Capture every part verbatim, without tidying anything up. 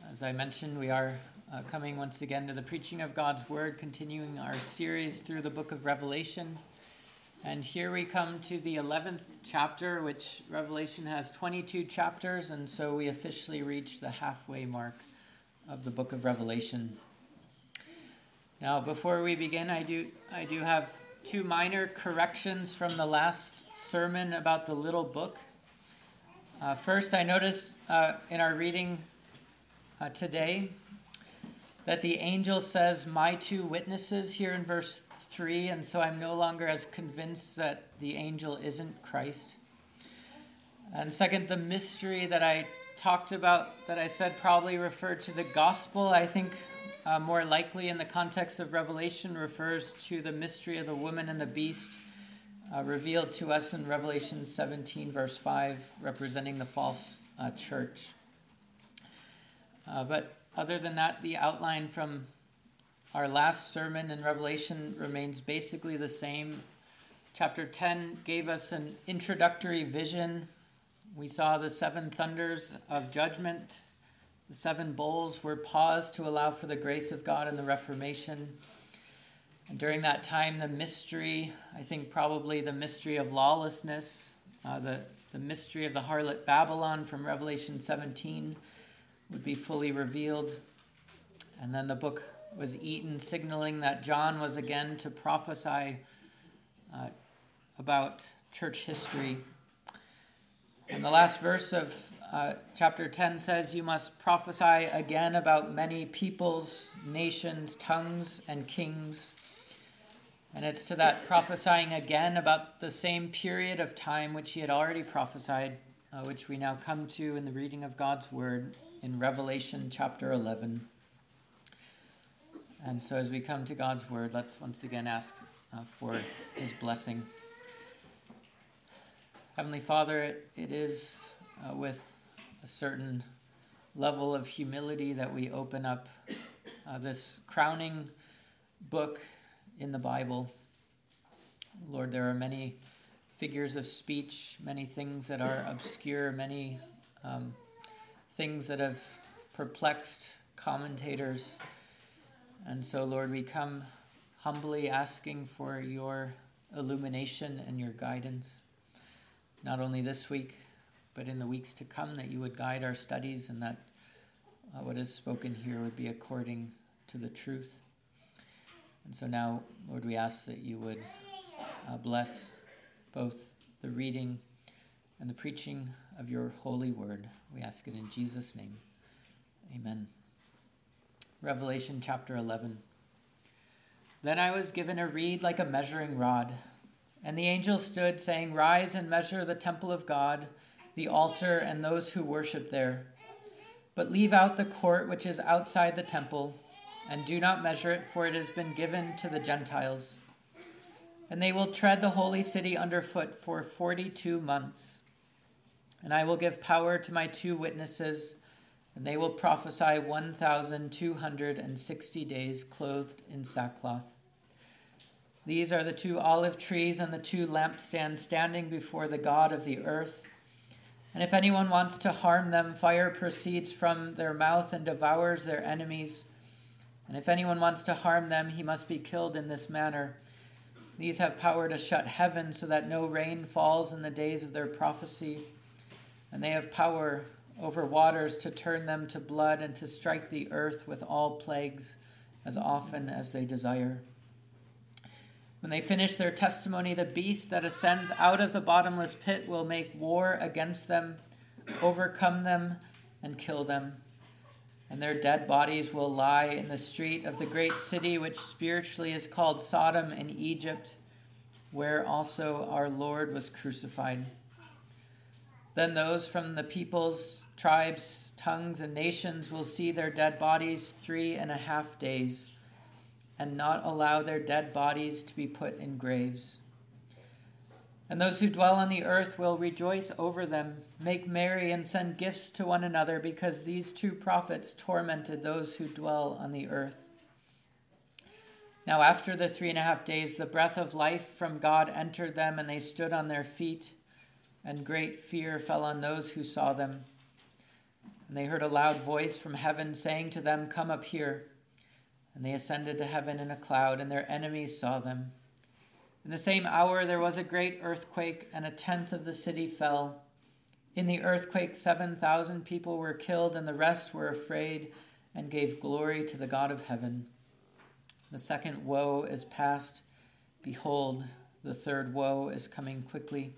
As I mentioned, we are uh, coming once again to the preaching of God's Word, continuing our series through the book of Revelation. And here we come to the eleventh chapter, which Revelation has twenty-two chapters, and so we officially reach the halfway mark of the book of Revelation. Now, before we begin, I do I do have two minor corrections from the last sermon about the little book. Uh, first, I noticed uh, in our reading uh, today that the angel says, "my two witnesses," here in verse three, and so I'm no longer as convinced that the angel isn't Christ. And second, the mystery that I talked about, that I said probably referred to the gospel, I think uh, more likely in the context of Revelation refers to the mystery of the woman and the beast uh, revealed to us in Revelation seventeen, verse five, representing the false uh, church. Uh, but other than that, the outline from our last sermon in Revelation remains basically the same. Chapter ten gave us an introductory vision. We saw the seven thunders of judgment. The seven bowls were paused to allow for the grace of God and the Reformation. And during that time, the mystery, I think probably the mystery of lawlessness, uh, the, the mystery of the harlot Babylon from Revelation seventeen would be fully revealed. And then the book was eaten, signaling that John was again to prophesy uh, about church history. And the last verse of uh, chapter ten says, "You must prophesy again about many peoples, nations, tongues, and kings." And it's to that prophesying again about the same period of time which he had already prophesied, uh, which we now come to in the reading of God's word in Revelation chapter eleven. And so as we come to God's word, let's once again ask uh, for his blessing. Heavenly Father, it, it is uh, with a certain level of humility that we open up uh, this crowning book in the Bible. Lord, there are many figures of speech, many things that are obscure, many um, things that have perplexed commentators. And so, Lord, we come humbly asking for your illumination and your guidance, not only this week, but in the weeks to come, that you would guide our studies and that uh, what is spoken here would be according to the truth. And so now, Lord, we ask that you would uh, bless both the reading and the preaching of your holy word. We ask it in Jesus' name. Amen. Revelation chapter eleven. Then I was given a reed like a measuring rod, and the angel stood, saying, "Rise and measure the temple of God, the altar, and those who worship there. But leave out the court which is outside the temple, and do not measure it, for it has been given to the Gentiles. And they will tread the holy city underfoot for forty-two months. And I will give power to my two witnesses, and they will prophesy one thousand two hundred sixty days clothed in sackcloth. These are the two olive trees and the two lampstands standing before the God of the earth. And if anyone wants to harm them, fire proceeds from their mouth and devours their enemies. And if anyone wants to harm them, he must be killed in this manner. These have power to shut heaven so that no rain falls in the days of their prophecy. And they have power over waters to turn them to blood and to strike the earth with all plagues as often as they desire. When they finish their testimony, the beast that ascends out of the bottomless pit will make war against them, overcome them, and kill them. And their dead bodies will lie in the street of the great city, which spiritually is called Sodom and Egypt, where also our Lord was crucified. Then those from the peoples, tribes, tongues, and nations will see their dead bodies three and a half days, and not allow their dead bodies to be put in graves. And those who dwell on the earth will rejoice over them, make merry, and send gifts to one another, because these two prophets tormented those who dwell on the earth. Now after the three and a half days, the breath of life from God entered them, and they stood on their feet, and great fear fell on those who saw them. And they heard a loud voice from heaven saying to them, "Come up here." And they ascended to heaven in a cloud, and their enemies saw them. In the same hour there was a great earthquake, and a tenth of the city fell. In the earthquake seven thousand people were killed, and the rest were afraid and gave glory to the God of heaven. The second woe is past. Behold, the third woe is coming quickly.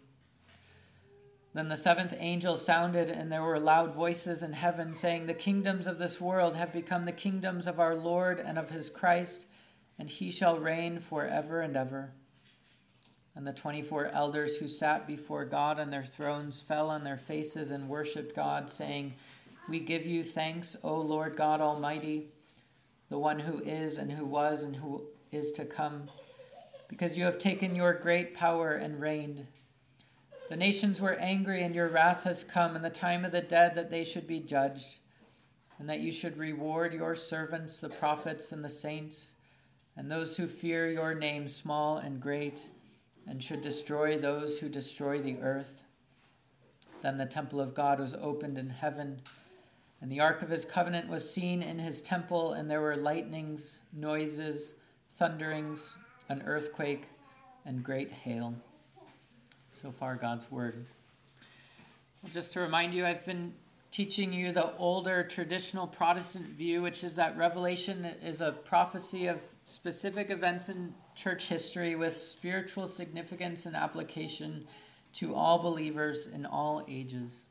Then the seventh angel sounded, and there were loud voices in heaven saying, "The kingdoms of this world have become the kingdoms of our Lord and of his Christ, and he shall reign forever and ever." And the twenty-four elders who sat before God on their thrones fell on their faces and worshipped God, saying, "We give you thanks, O Lord God Almighty, the one who is and who was and who is to come, because you have taken your great power and reigned. The nations were angry, and your wrath has come, and the time of the dead that they should be judged, and that you should reward your servants, the prophets and the saints, and those who fear your name, small and great, and should destroy those who destroy the earth." Then the temple of God was opened in heaven, and the ark of his covenant was seen in his temple, and there were lightnings, noises, thunderings, an earthquake, and great hail. So far, God's word. Well, just to remind you, I've been teaching you the older traditional Protestant view, which is that Revelation is a prophecy of specific events in church history with spiritual significance and application to all believers in all ages.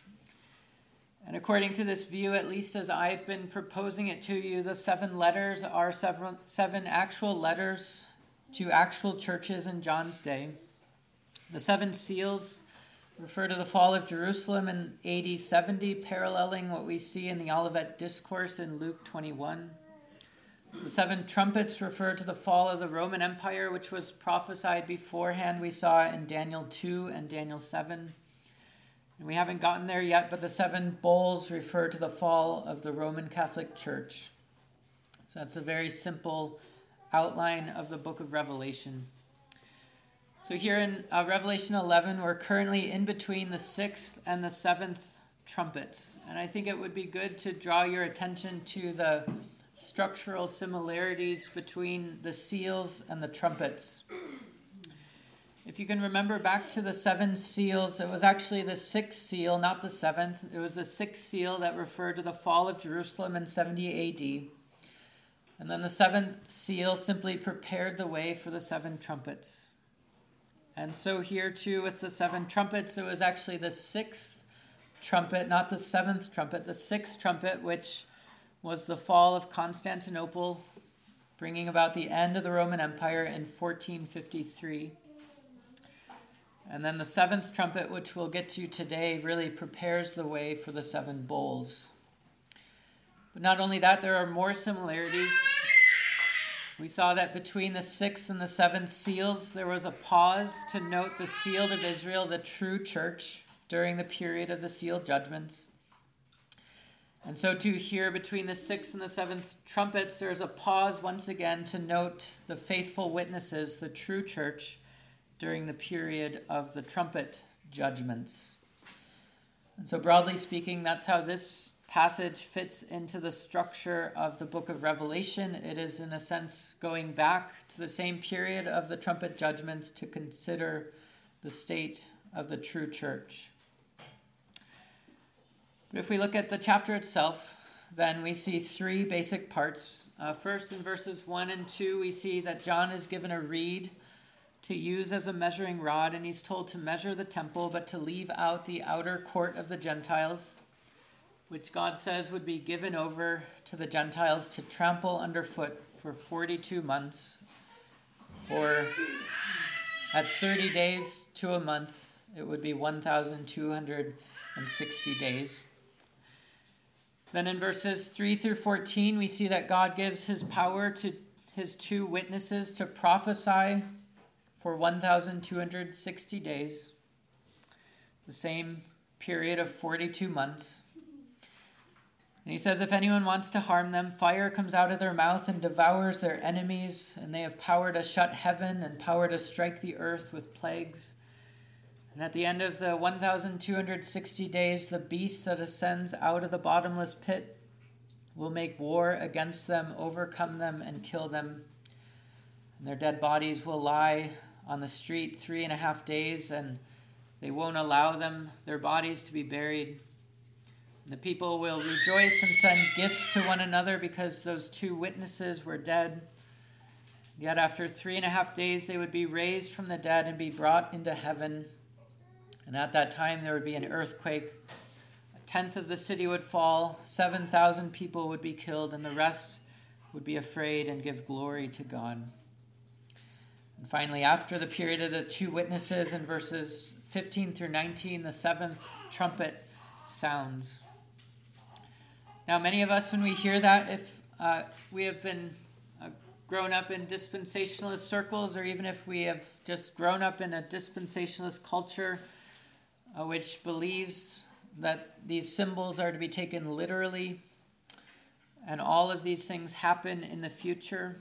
And according to this view, at least as I've been proposing it to you, the seven letters are seven, seven actual letters to actual churches in John's day. The seven seals refer to the fall of Jerusalem in A D seventy, paralleling what we see in the Olivet Discourse in Luke twenty-one. The seven trumpets refer to the fall of the Roman Empire, which was prophesied beforehand, we saw in Daniel two and Daniel seven. And we haven't gotten there yet, but the seven bowls refer to the fall of the Roman Catholic Church. So that's a very simple outline of the book of Revelation. So here in uh, Revelation eleven, we're currently in between the sixth and the seventh trumpets. And I think it would be good to draw your attention to the structural similarities between the seals and the trumpets. If you can remember back to the seven seals, it was actually the sixth seal, not the seventh. It was the sixth seal that referred to the fall of Jerusalem in seventy A D. And then the seventh seal simply prepared the way for the seven trumpets. And so here too with the seven trumpets, it was actually the sixth trumpet, not the seventh trumpet, the sixth trumpet, which was the fall of Constantinople, bringing about the end of the Roman Empire in fourteen fifty-three. And then the seventh trumpet, which we'll get to today, really prepares the way for the seven bowls. But not only that, there are more similarities. We saw that between the sixth and the seventh seals, there was a pause to note the sealed of Israel, the true church, during the period of the sealed judgments. And so too here between the sixth and the seventh trumpets, there's a pause once again to note the faithful witnesses, the true church, during the period of the trumpet judgments. And so broadly speaking, that's how this passage fits into the structure of the book of Revelation. It is, in a sense, going back to the same period of the trumpet judgments to consider the state of the true church. But if we look at the chapter itself, then we see three basic parts. Uh, first, in verses one and two, we see that John is given a reed to use as a measuring rod, and he's told to measure the temple, but to leave out the outer court of the Gentiles, which God says would be given over to the Gentiles to trample underfoot for forty-two months, or at thirty days to a month, it would be one thousand two hundred sixty days. Then in verses three through fourteen, we see that God gives his power to his two witnesses to prophesy for one thousand two hundred sixty days, the same period of forty-two months. And he says, if anyone wants to harm them, fire comes out of their mouth and devours their enemies, and they have power to shut heaven and power to strike the earth with plagues. And at the end of the one thousand two hundred sixty days, the beast that ascends out of the bottomless pit will make war against them, overcome them, and kill them. And their dead bodies will lie on the street three and a half days, and they won't allow them, their bodies, to be buried. And the people will rejoice and send gifts to one another because those two witnesses were dead. Yet after three and a half days, they would be raised from the dead and be brought into heaven. And at that time, there would be an earthquake. A tenth of the city would fall. seven thousand people would be killed, and the rest would be afraid and give glory to God. And finally, after the period of the two witnesses, in verses fifteen through nineteen, the seventh trumpet sounds. Now, many of us, when we hear that, if uh, we have been uh, grown up in dispensationalist circles, or even if we have just grown up in a dispensationalist culture, Uh, which believes that these symbols are to be taken literally, and all of these things happen in the future.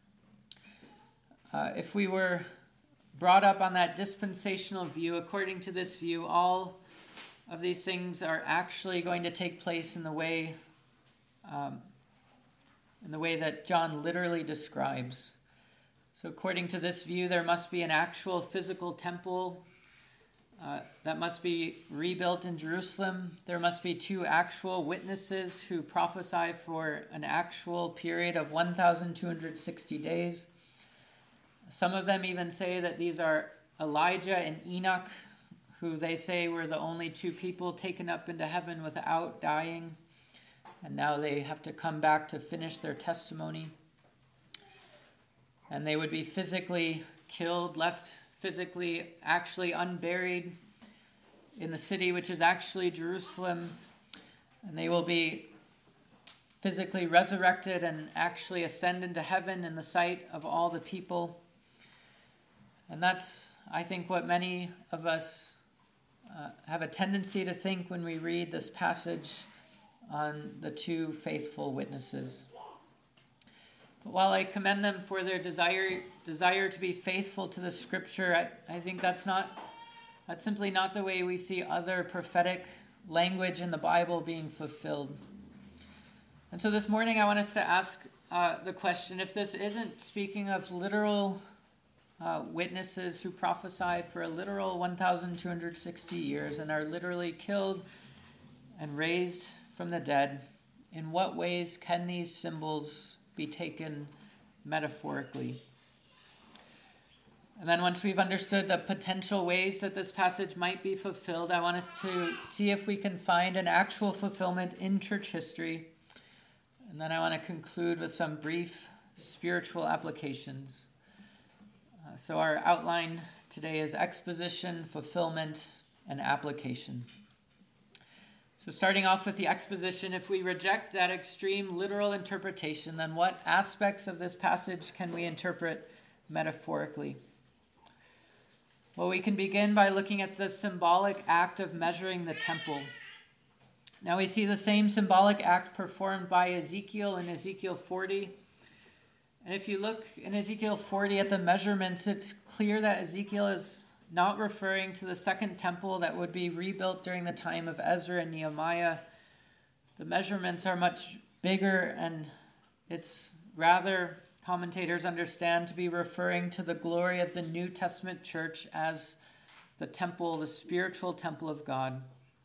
Uh, if we were brought up on that dispensational view, according to this view, all of these things are actually going to take place in the way, um, in the way that John literally describes. So according to this view, there must be an actual physical temple Uh, that must be rebuilt in Jerusalem. There must be two actual witnesses who prophesy for an actual period of one thousand two hundred sixty days. Some of them even say that these are Elijah and Enoch, who they say were the only two people taken up into heaven without dying. And now they have to come back to finish their testimony. And they would be physically killed, left physically actually unburied in the city, which is actually Jerusalem, and they will be physically resurrected and actually ascend into heaven in the sight of all the people. And that's, I think, what many of us uh, have a tendency to think when we read this passage on the two faithful witnesses. But while I commend them for their desire desire to be faithful to the scripture, I, I think that's not that's simply not the way we see other prophetic language in the Bible being fulfilled. And so this morning I want us to ask uh, the question, if this isn't speaking of literal uh, witnesses who prophesy for a literal one thousand two hundred sixty years and are literally killed and raised from the dead, in what ways can these symbols be taken metaphorically? And then once we've understood the potential ways that this passage might be fulfilled, I want us to see if we can find an actual fulfillment in church history. And then I want to conclude with some brief spiritual applications. Uh, so our outline today is exposition, fulfillment, and application. So starting off with the exposition, if we reject that extreme literal interpretation, then what aspects of this passage can we interpret metaphorically? Well, we can begin by looking at the symbolic act of measuring the temple. Now we see the same symbolic act performed by Ezekiel in Ezekiel forty. And if you look in Ezekiel forty at the measurements, it's clear that Ezekiel is not referring to the second temple that would be rebuilt during the time of Ezra and Nehemiah. The measurements are much bigger, and it's rather, commentators understand, to be referring to the glory of the New Testament church as the temple, the spiritual temple of God.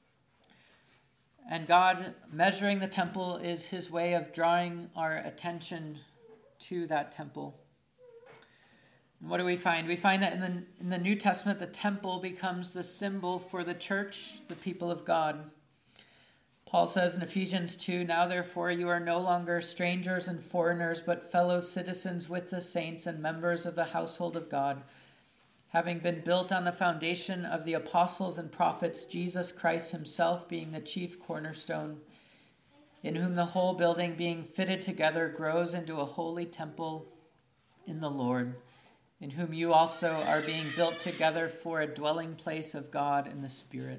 And God measuring the temple is his way of drawing our attention to that temple. And what do we find? We find that in the in the New Testament, the temple becomes the symbol for the church, the people of God. Paul says in Ephesians two, "Now therefore you are no longer strangers and foreigners, but fellow citizens with the saints and members of the household of God, having been built on the foundation of the apostles and prophets, Jesus Christ himself being the chief cornerstone, in whom the whole building being fitted together grows into a holy temple in the Lord, in whom you also are being built together for a dwelling place of God in the Spirit."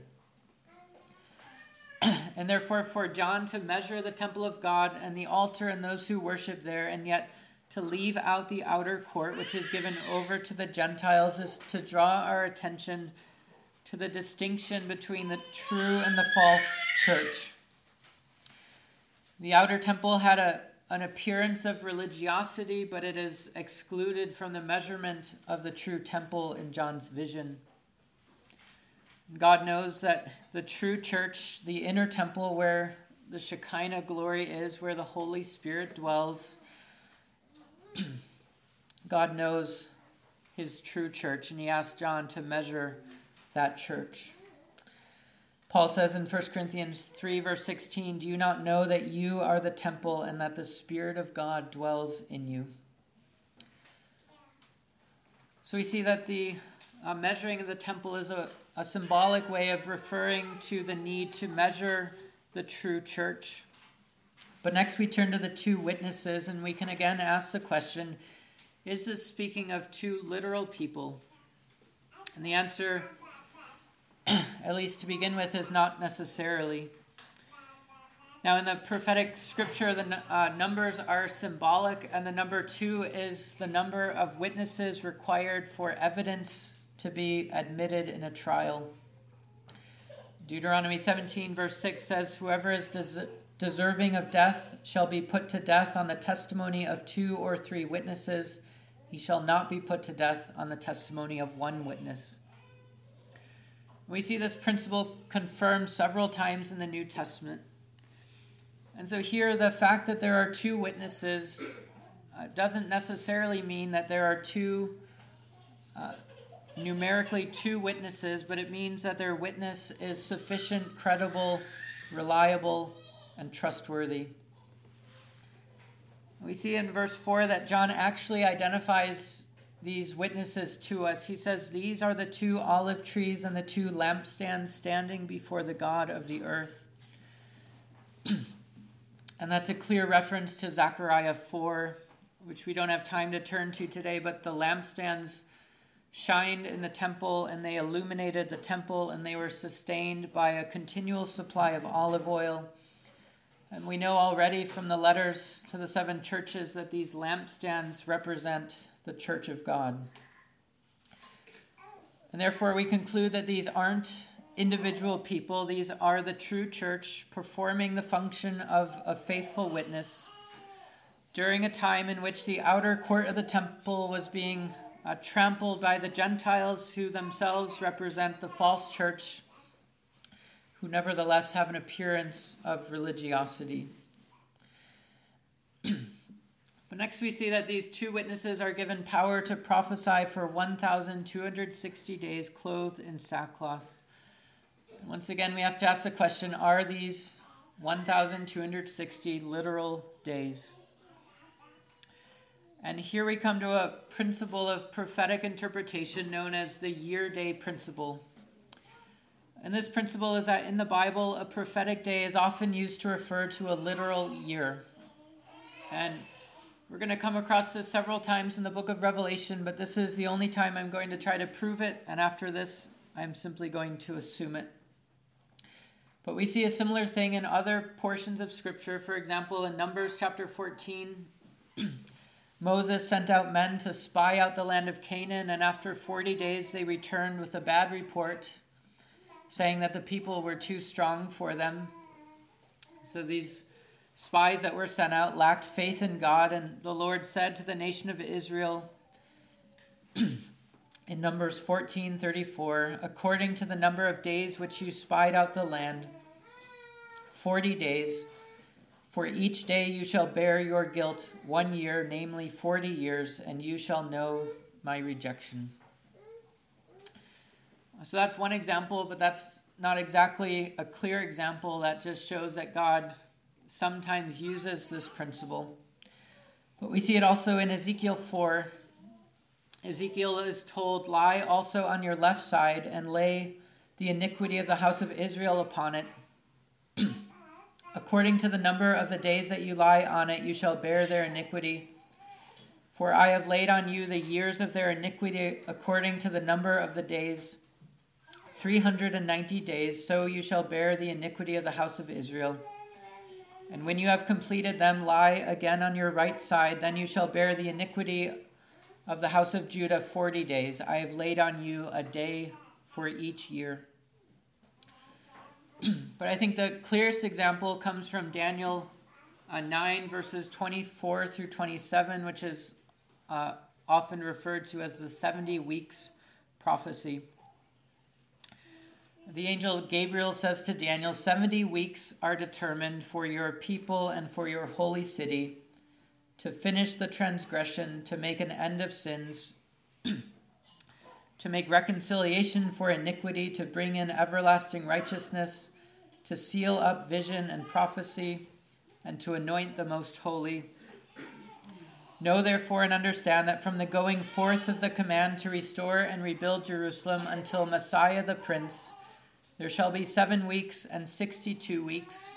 And therefore, for John to measure the temple of God and the altar and those who worship there, and yet to leave out the outer court, which is given over to the Gentiles, is to draw our attention to the distinction between the true and the false church. The outer temple had a, an appearance of religiosity, but it is excluded from the measurement of the true temple in John's vision. God knows that the true church, the inner temple where the Shekinah glory is, where the Holy Spirit dwells, God knows his true church, and he asked John to measure that church. Paul says in First Corinthians three, verse sixteen, "Do you not know that you are the temple and that the Spirit of God dwells in you?" So we see that the uh, measuring of the temple is a, a symbolic way of referring to the need to measure the true church. But next we turn to the two witnesses, and we can again ask the question, is this speaking of two literal people? And the answer, at least to begin with, is not necessarily. Now, in the prophetic scripture, the uh, numbers are symbolic, and the number two is the number of witnesses required for evidence to be admitted in a trial. Deuteronomy seventeen, verse six says, "Whoever is des- deserving of death shall be put to death on the testimony of two or three witnesses. He shall not be put to death on the testimony of one witness." We see this principle confirmed several times in the New Testament. And so here, the fact that there are two witnesses uh, doesn't necessarily mean that there are two, uh, numerically two witnesses, but it means that their witness is sufficient, credible, reliable, and trustworthy. We see in verse four that John actually identifies these witnesses to us. He says, "These are the two olive trees and the two lampstands standing before the God of the earth." And that's a clear reference to Zechariah four, which we don't have time to turn to today, but the lampstands shined in the temple and they illuminated the temple, and they were sustained by a continual supply of olive oil. And we know already from the letters to the seven churches that these lampstands represent the church of God. And therefore we conclude that these aren't individual people. These are the true church performing the function of a faithful witness during a time in which the outer court of the temple was being uh, trampled by the Gentiles, who themselves represent the false church, who nevertheless have an appearance of religiosity. But next we see that these two witnesses are given power to prophesy for one thousand two hundred sixty days clothed in sackcloth. Once again, we have to ask the question, are these one thousand two hundred sixty literal days? And here we come to a principle of prophetic interpretation known as the year-day principle. And this principle is that in the Bible, a prophetic day is often used to refer to a literal year. And we're going to come across this several times in the book of Revelation, but this is the only time I'm going to try to prove it, and after this, I'm simply going to assume it. But we see a similar thing in other portions of Scripture. For example, in Numbers chapter fourteen, Moses sent out men to spy out the land of Canaan, and after forty days they returned with a bad report, saying that the people were too strong for them. So these spies that were sent out lacked faith in God, and the Lord said to the nation of Israel in Numbers fourteen thirty-four, "According to the number of days which you spied out the land, forty days, for each day you shall bear your guilt one year, namely forty years, and you shall know my rejection." So that's one example, but that's not exactly a clear example. That just shows that God sometimes uses this principle. But we see it also in Ezekiel four. Ezekiel is told, "Lie also on your left side and lay the iniquity of the house of Israel upon it. According to the number of the days that you lie on it, you shall bear their iniquity. For I have laid on you the years of their iniquity according to the number of the days, three hundred ninety days, so you shall bear the iniquity of the house of Israel. And when you have completed them, lie again on your right side, then you shall bear the iniquity of the house of Judah forty days. I have laid on you a day for each year. But I think the clearest example comes from Daniel uh, nine, verses twenty-four through twenty-seven, which is uh, often referred to as the seventy weeks prophecy. The angel Gabriel says to Daniel, seventy weeks are determined for your people and for your holy city, to finish the transgression, to make an end of sins, to make reconciliation for iniquity, to bring in everlasting righteousness, to seal up vision and prophecy, and to anoint the most holy. Know therefore and understand that from the going forth of the command to restore and rebuild Jerusalem until Messiah the Prince, there shall be seven weeks and sixty-two weeks.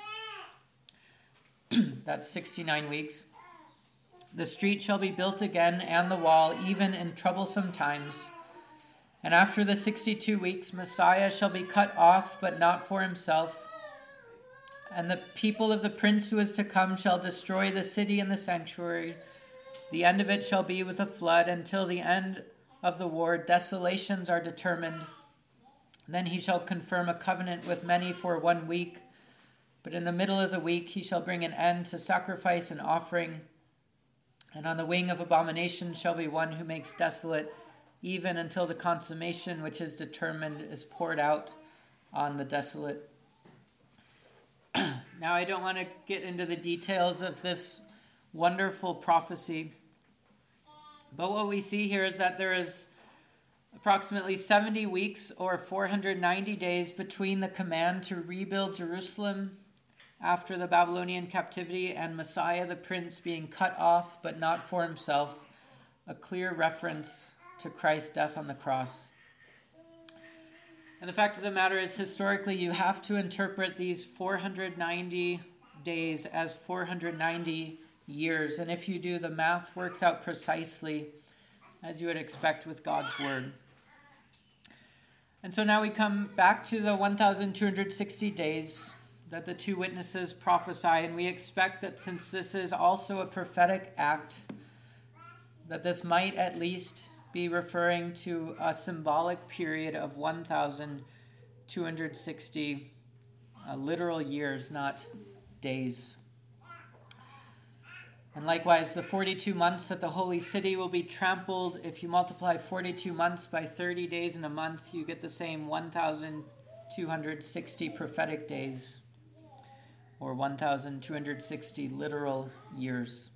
That's sixty-nine weeks. The street shall be built again, and the wall, even in troublesome times. And after the sixty-two weeks, Messiah shall be cut off, but not for himself. And the people of the prince who is to come shall destroy the city and the sanctuary. The end of it shall be with a flood. Until the end of the war, desolations are determined. Then he shall confirm a covenant with many for one week. But in the middle of the week he shall bring an end to sacrifice and offering. And on the wing of abomination shall be one who makes desolate, even until the consummation which is determined is poured out on the desolate. Now, I don't want to get into the details of this wonderful prophecy, but what we see here is that there is approximately seventy weeks or four hundred ninety days between the command to rebuild Jerusalem after the Babylonian captivity and Messiah the Prince being cut off, but not for himself, a clear reference to Christ's death on the cross. And the fact of the matter is, historically, you have to interpret these four hundred ninety days as four hundred ninety years. And if you do, the math works out precisely as you would expect with God's word. And so now we come back to the one thousand two hundred sixty days that the two witnesses prophesy. And we expect that since this is also a prophetic act, that this might at least be referring to a symbolic period of one thousand two hundred sixty uh, literal years, not days. And likewise, the forty-two months that the holy city will be trampled, if you multiply forty-two months by thirty days in a month, you get the same one thousand two hundred sixty prophetic days, or one thousand two hundred sixty literal years.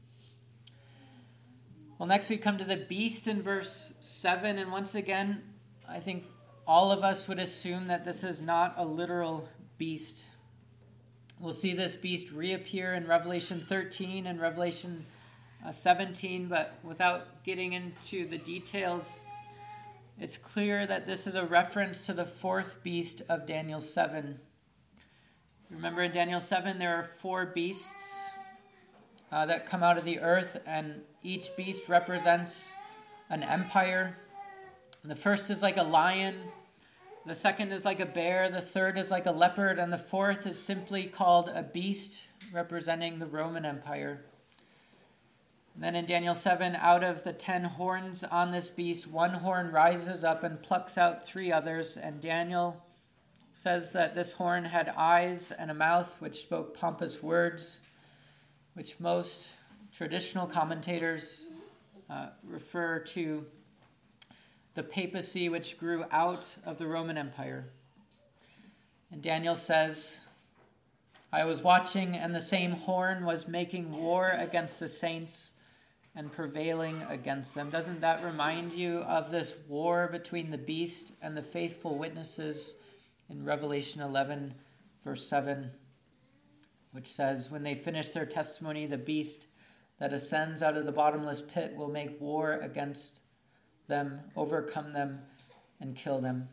Well, next we come to the beast in verse seven, and once again, I think all of us would assume that this is not a literal beast. We'll see this beast reappear in Revelation thirteen and Revelation uh, seventeen, but without getting into the details, it's clear that this is a reference to the fourth beast of Daniel seven. Remember in Daniel seven, there are four beasts uh, that come out of the earth, and each beast represents an empire. The first is like a lion. The second is like a bear. The third is like a leopard. And the fourth is simply called a beast, representing the Roman Empire. And then in Daniel seven, out of the ten horns on this beast, one horn rises up and plucks out three others. And Daniel says that this horn had eyes and a mouth which spoke pompous words, which most traditional commentators uh, refer to the papacy which grew out of the Roman Empire. And Daniel says, I was watching, and the same horn was making war against the saints and prevailing against them. Doesn't that remind you of this war between the beast and the faithful witnesses in Revelation eleven, verse seven, which says, when they finish their testimony, the beast that ascends out of the bottomless pit will make war against them, overcome them, and kill them.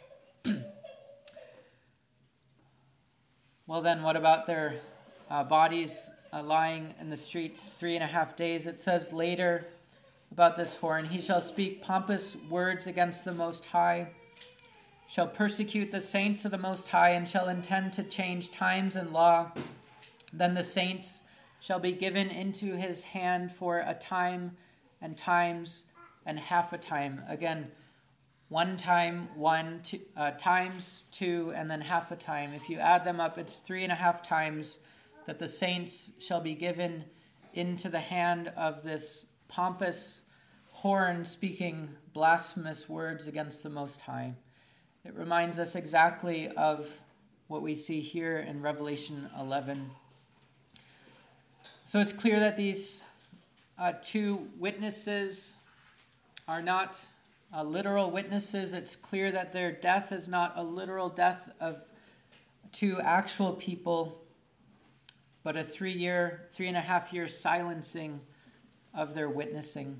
Well then, what about their uh, bodies uh, lying in the streets three and a half days? It says later about this horn, he shall speak pompous words against the Most High, shall persecute the saints of the Most High, and shall intend to change times and law. Then the saints shall be given into his hand for a time and times and half a time. Again, one time, one, two, uh, times two, and then half a time. If you add them up, it's three and a half times that the saints shall be given into the hand of this pompous horn speaking blasphemous words against the Most High. It reminds us exactly of what we see here in Revelation eleven. So it's clear that these uh, two witnesses are not uh, literal witnesses. It's clear that their death is not a literal death of two actual people, but a three-year, three and a half year silencing of their witnessing.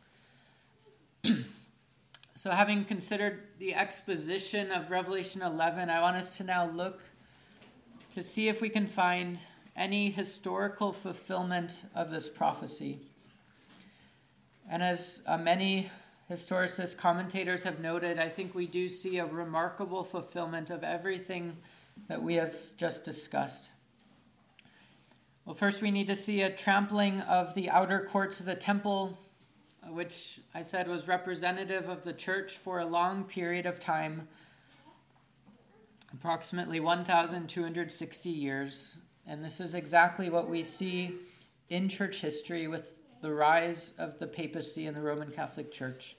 So having considered the exposition of Revelation eleven, I want us to now look to see if we can find any historical fulfillment of this prophecy. And as uh, many historicist commentators have noted, I think we do see a remarkable fulfillment of everything that we have just discussed. Well, first we need to see a trampling of the outer courts of the temple, which I said was representative of the church for a long period of time, approximately one thousand two hundred sixty years. And this is exactly what we see in church history with the rise of the papacy and the Roman Catholic Church.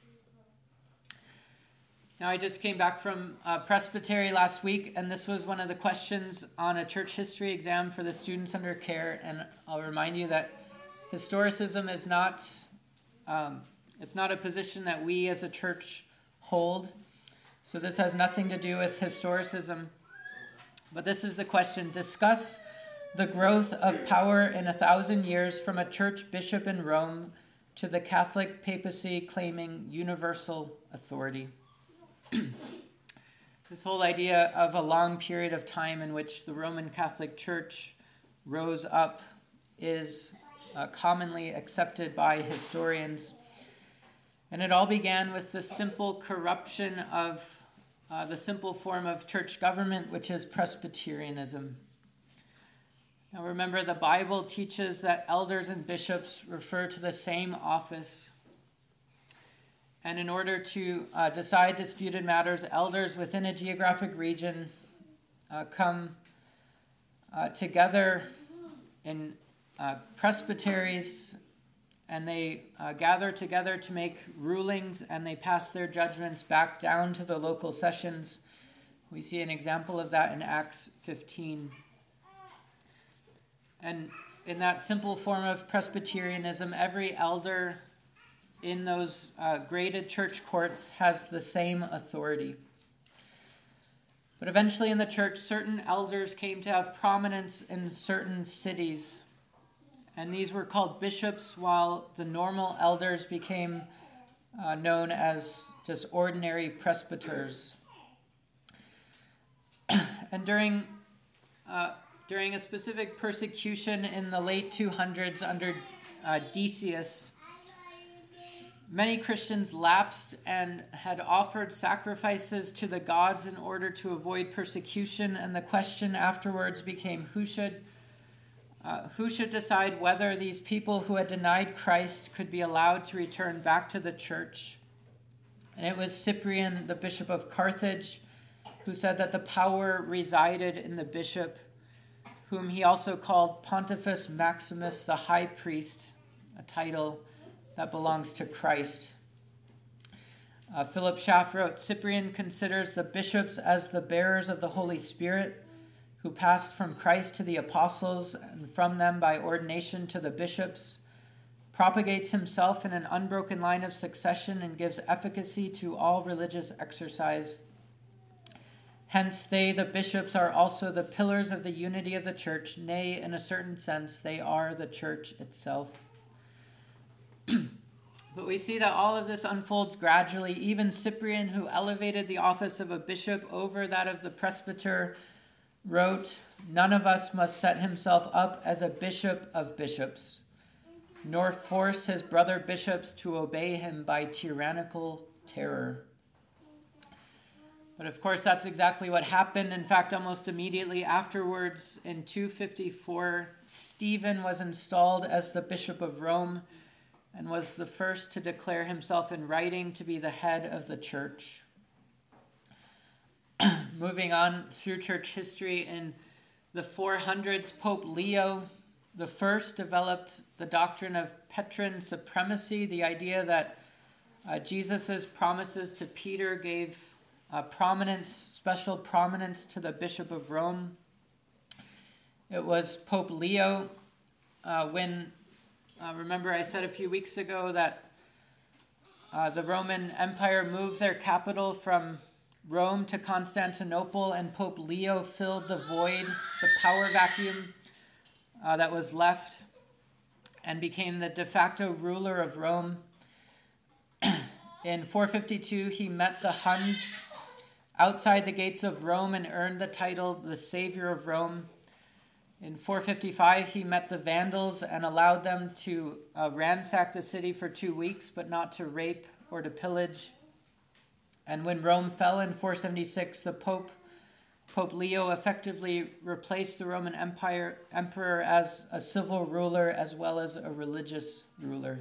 Now, I just came back from uh, Presbytery last week, and this was one of the questions on a church history exam for the students under care. And I'll remind you that historicism is not, um, it's not a position that we as a church hold. So this has nothing to do with historicism. But this is the question: discuss the growth of power in a thousand years from a church bishop in Rome to the Catholic papacy claiming universal authority. This whole idea of a long period of time in which the Roman Catholic Church rose up is uh, commonly accepted by historians. And it all began with the simple corruption of uh, the simple form of church government, which is Presbyterianism. Now remember, the Bible teaches that elders and bishops refer to the same office. And in order to uh, decide disputed matters, elders within a geographic region uh, come uh, together in uh, presbyteries, and they uh, gather together to make rulings, and they pass their judgments back down to the local sessions. We see an example of that in Acts fifteen. And in that simple form of Presbyterianism, every elder in those uh, graded church courts has the same authority. But eventually in the church, certain elders came to have prominence in certain cities. And these were called bishops, while the normal elders became uh, known as just ordinary presbyters. And during uh, during a specific persecution in the late two hundreds under uh, Decius, many Christians lapsed and had offered sacrifices to the gods in order to avoid persecution. And the question afterwards became, who should uh, who should decide whether these people who had denied Christ could be allowed to return back to the church? And it was Cyprian, the bishop of Carthage, who said that the power resided in the bishop, whom he also called Pontifex Maximus, the high priest, a title that belongs to Christ. Uh, Philip Schaff wrote, Cyprian considers the bishops as the bearers of the Holy Spirit, who passed from Christ to the apostles and from them by ordination to the bishops, propagates himself in an unbroken line of succession and gives efficacy to all religious exercise. Hence they, the bishops, are also the pillars of the unity of the church. Nay, in a certain sense, they are the church itself. But we see that all of this unfolds gradually. Even Cyprian, who elevated the office of a bishop over that of the presbyter, wrote, none of us must set himself up as a bishop of bishops, nor force his brother bishops to obey him by tyrannical terror. But of course, that's exactly what happened. In fact, almost immediately afterwards, in two fifty-four, Stephen was installed as the Bishop of Rome and was the first to declare himself in writing to be the head of the church. moving on through church history, in the four hundreds, Pope Leo the First developed the doctrine of Petrine supremacy, the idea that uh, Jesus' promises to Peter gave uh, prominence, special prominence to the Bishop of Rome. It was Pope Leo uh, when, uh, remember I said a few weeks ago that uh, the Roman Empire moved their capital from Rome to Constantinople, and Pope Leo filled the void, the power vacuum uh, that was left, and became the de facto ruler of Rome. In four fifty-two, he met the Huns outside the gates of Rome and earned the title the Savior of Rome. In four fifty-five, he met the Vandals and allowed them to uh, ransack the city for two weeks, but not to rape or to pillage. And when Rome fell in four seventy-six, the Pope, Pope Leo, effectively replaced the Roman Empire emperor as a civil ruler as well as a religious ruler.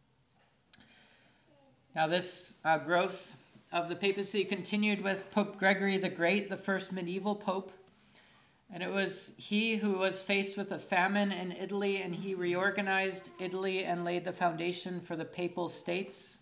Now this uh, growth of the papacy continued with Pope Gregory the Great, the first medieval pope. And it was he who was faced with a famine in Italy, and he reorganized Italy and laid the foundation for the papal states.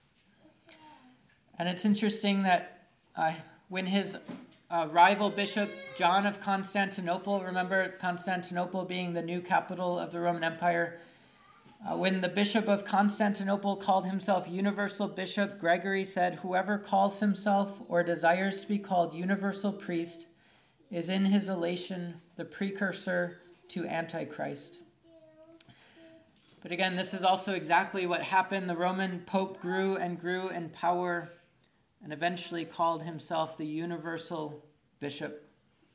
And it's interesting that uh, when his uh, rival bishop, John of Constantinople, remember Constantinople being the new capital of the Roman Empire, uh, when the bishop of Constantinople called himself universal bishop, Gregory said, "Whoever calls himself or desires to be called universal priest is in his elation the precursor to Antichrist." But again, this is also exactly what happened. The Roman Pope grew and grew in power and eventually called himself the universal bishop.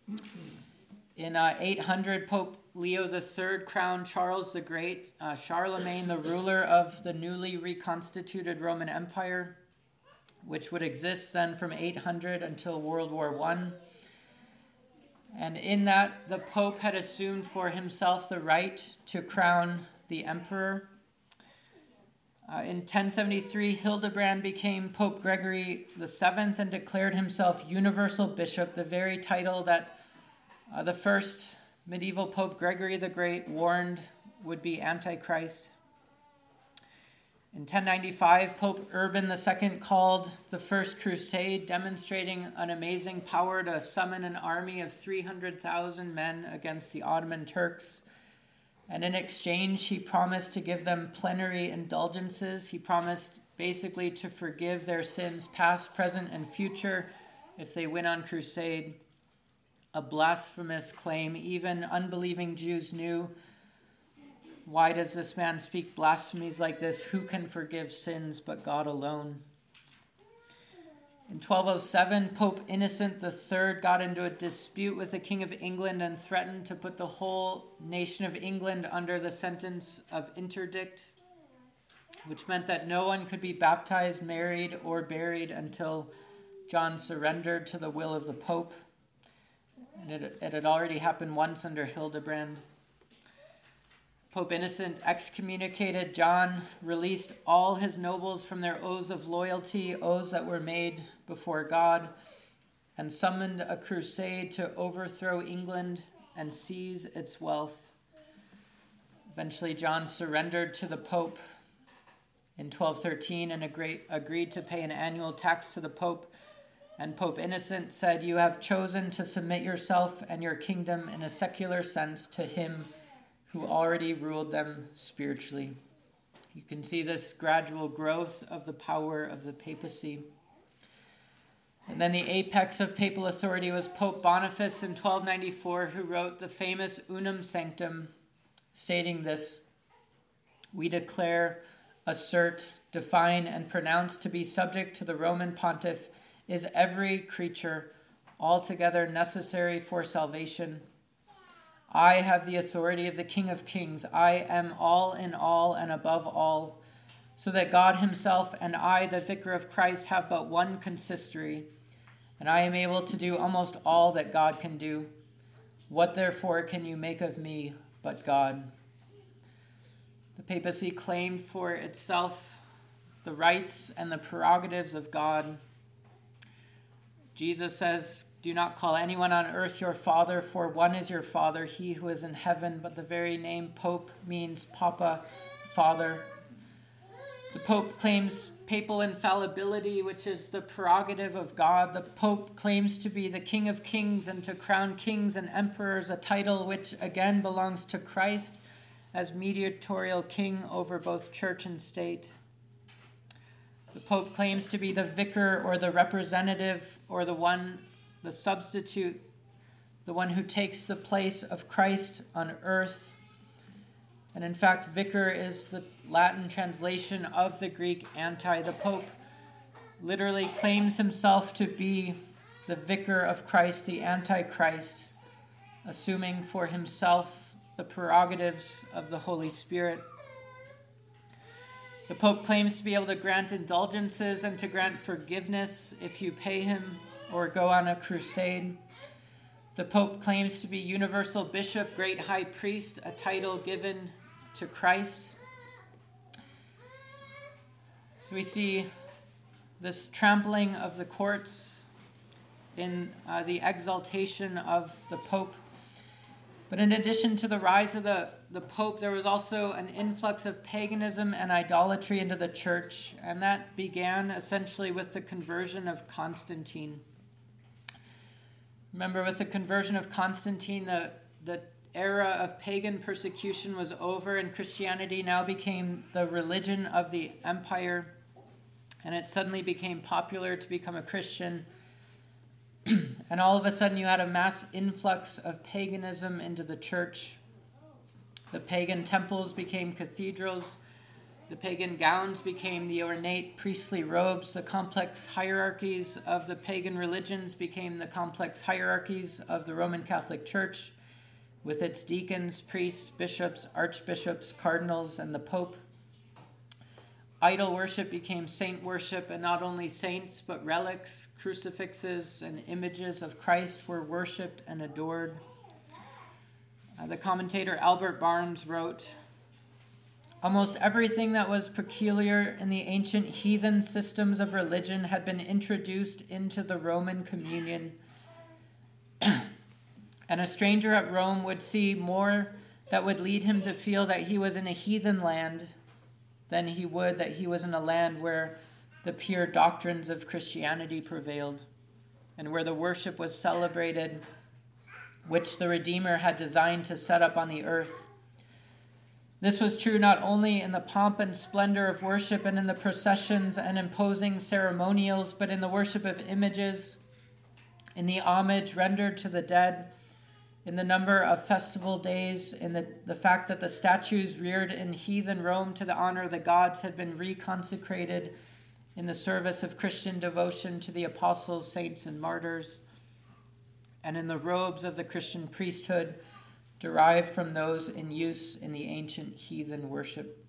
In uh, eight hundred, Pope Leo the Third crowned Charles the Great, uh, Charlemagne, the ruler of the newly reconstituted Roman Empire, which would exist then from eight hundred until World War One. And in that, the Pope had assumed for himself the right to crown the emperor. Uh, in ten seventy-three, Hildebrand became Pope Gregory the Seventh and declared himself universal bishop, the very title that uh, the first medieval Pope Gregory the Great warned would be Antichrist. In ten ninety-five, Pope Urban the Second called the First Crusade, demonstrating an amazing power to summon an army of three hundred thousand men against the Ottoman Turks. And in exchange, he promised to give them plenary indulgences. He promised basically to forgive their sins past, present, and future if they went on crusade. A blasphemous claim. Even unbelieving Jews knew, why does this man speak blasphemies like this? Who can forgive sins but God alone? In twelve oh seven, Pope Innocent the Third got into a dispute with the King of England and threatened to put the whole nation of England under the sentence of interdict, which meant that no one could be baptized, married, or buried until John surrendered to the will of the Pope. And it, it had already happened once under Hildebrand. Pope Innocent excommunicated John, released all his nobles from their oaths of loyalty, oaths that were made before God, and summoned a crusade to overthrow England and seize its wealth. Eventually, John surrendered to the Pope in twelve thirteen and agreed, agreed to pay an annual tax to the Pope. And Pope Innocent said, "You have chosen to submit yourself and your kingdom in a secular sense to him who already ruled them spiritually." You can see this gradual growth of the power of the papacy. And then the apex of papal authority was Pope Boniface in twelve ninety-four, who wrote the famous Unum Sanctum, stating this: "We declare, assert, define, and pronounce to be subject to the Roman Pontiff is every creature altogether necessary for salvation. I have the authority of the King of Kings. I am all in all and above all, so that God himself and I, the vicar of Christ, have but one consistory, and I am able to do almost all that God can do. What therefore can you make of me but God?" The papacy claimed for itself the rights and the prerogatives of God. Jesus says, "Do not call anyone on earth your father, for one is your Father, he who is in heaven." But the very name Pope means Papa, Father. The Pope claims papal infallibility, which is the prerogative of God. The Pope claims to be the King of Kings and to crown kings and emperors, a title which again belongs to Christ as mediatorial king over both church and state. The Pope claims to be the vicar or the representative or the one, the substitute, the one who takes the place of Christ on earth. And in fact, vicar is the Latin translation of the Greek anti. The Pope literally claims himself to be the vicar of Christ, the Antichrist, assuming for himself the prerogatives of the Holy Spirit. The Pope claims to be able to grant indulgences and to grant forgiveness if you pay him or go on a crusade. The Pope claims to be universal bishop, great high priest, a title given to Christ. So we see this trampling of the courts in uh, the exaltation of the Pope. But in addition to the rise of the, the Pope, there was also an influx of paganism and idolatry into the church, and that began essentially with the conversion of Constantine. Remember, with the conversion of Constantine, the, the era of pagan persecution was over, and Christianity now became the religion of the empire, and it suddenly became popular to become a Christian. And all of a sudden you had a mass influx of paganism into the church. The pagan temples became cathedrals. The pagan gowns became the ornate priestly robes. The complex hierarchies of the pagan religions became the complex hierarchies of the Roman Catholic Church, with its deacons, priests, bishops, archbishops, cardinals, and the Pope. Idol worship became saint worship, and not only saints, but relics, crucifixes, and images of Christ were worshipped and adored. Uh, the commentator Albert Barnes wrote, "Almost everything that was peculiar in the ancient heathen systems of religion had been introduced into the Roman communion, and a stranger at Rome would see more that would lead him to feel that he was in a heathen land than he would that he was in a land where the pure doctrines of Christianity prevailed and where the worship was celebrated, which the Redeemer had designed to set up on the earth. This was true not only in the pomp and splendor of worship and in the processions and imposing ceremonials, but in the worship of images, in the homage rendered to the dead, in the number of festival days, in the, the fact that the statues reared in heathen Rome to the honor of the gods had been reconsecrated in the service of Christian devotion to the apostles, saints, and martyrs, and in the robes of the Christian priesthood derived from those in use in the ancient heathen worship."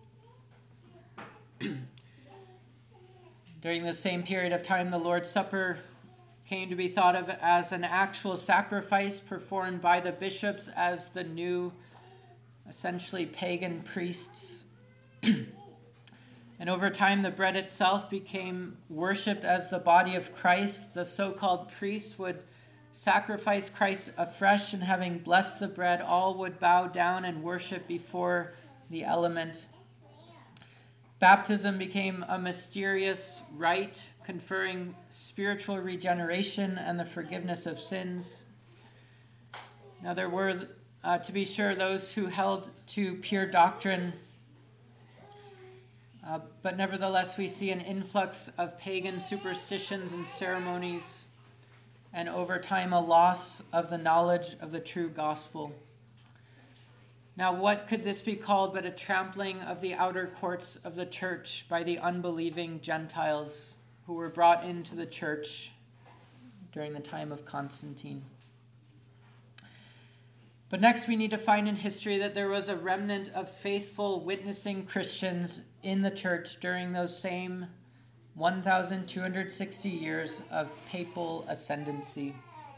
During the same period of time, the Lord's Supper came to be thought of as an actual sacrifice performed by the bishops as the new, essentially pagan priests. And over time, the bread itself became worshipped as the body of Christ. The so-called priest would sacrifice Christ afresh, and having blessed the bread, all would bow down and worship before the element. Baptism became a mysterious rite conferring spiritual regeneration and the forgiveness of sins. Now there were, uh, to be sure, those who held to pure doctrine, uh, but nevertheless we see an influx of pagan superstitions and ceremonies, and over time a loss of the knowledge of the true gospel. Now, what could this be called but a trampling of the outer courts of the church by the unbelieving Gentiles who were brought into the church during the time of Constantine? But next we need to find in history that there was a remnant of faithful, witnessing Christians in the church during those same one thousand two hundred sixty years of papal ascendancy.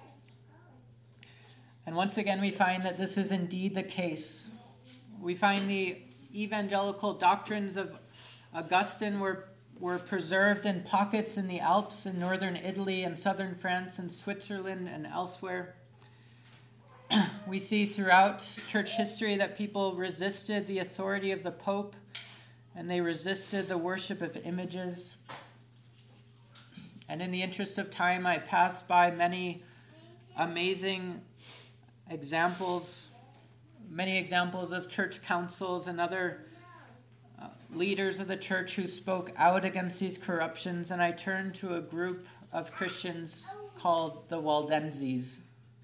And once again, we find that this is indeed the case. We find the evangelical doctrines of Augustine were, were preserved in pockets in the Alps in northern Italy and southern France and Switzerland and elsewhere. We see throughout church history that people resisted the authority of the Pope, and they resisted the worship of images. And in the interest of time, I passed by many amazing examples, many examples of church councils and other uh, leaders of the church who spoke out against these corruptions, and I turned to a group of Christians called the Waldenses.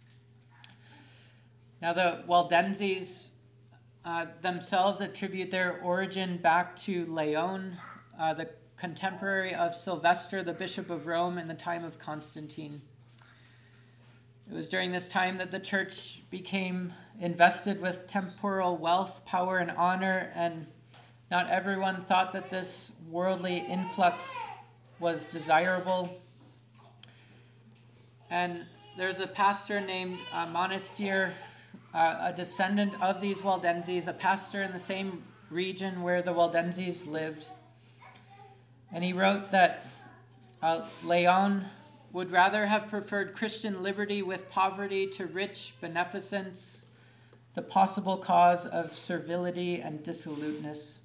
Now, the Waldenses uh, themselves attribute their origin back to Leon, uh, the contemporary of Sylvester, the Bishop of Rome, in the time of Constantine. It was during this time that the church became invested with temporal wealth, power, and honor, and not everyone thought that this worldly influx was desirable. And there's a pastor named uh, Monastier, uh, a descendant of these Waldenses, a pastor in the same region where the Waldenses lived. And he wrote that uh, Leon would rather have preferred Christian liberty with poverty to rich beneficence, the possible cause of servility and dissoluteness.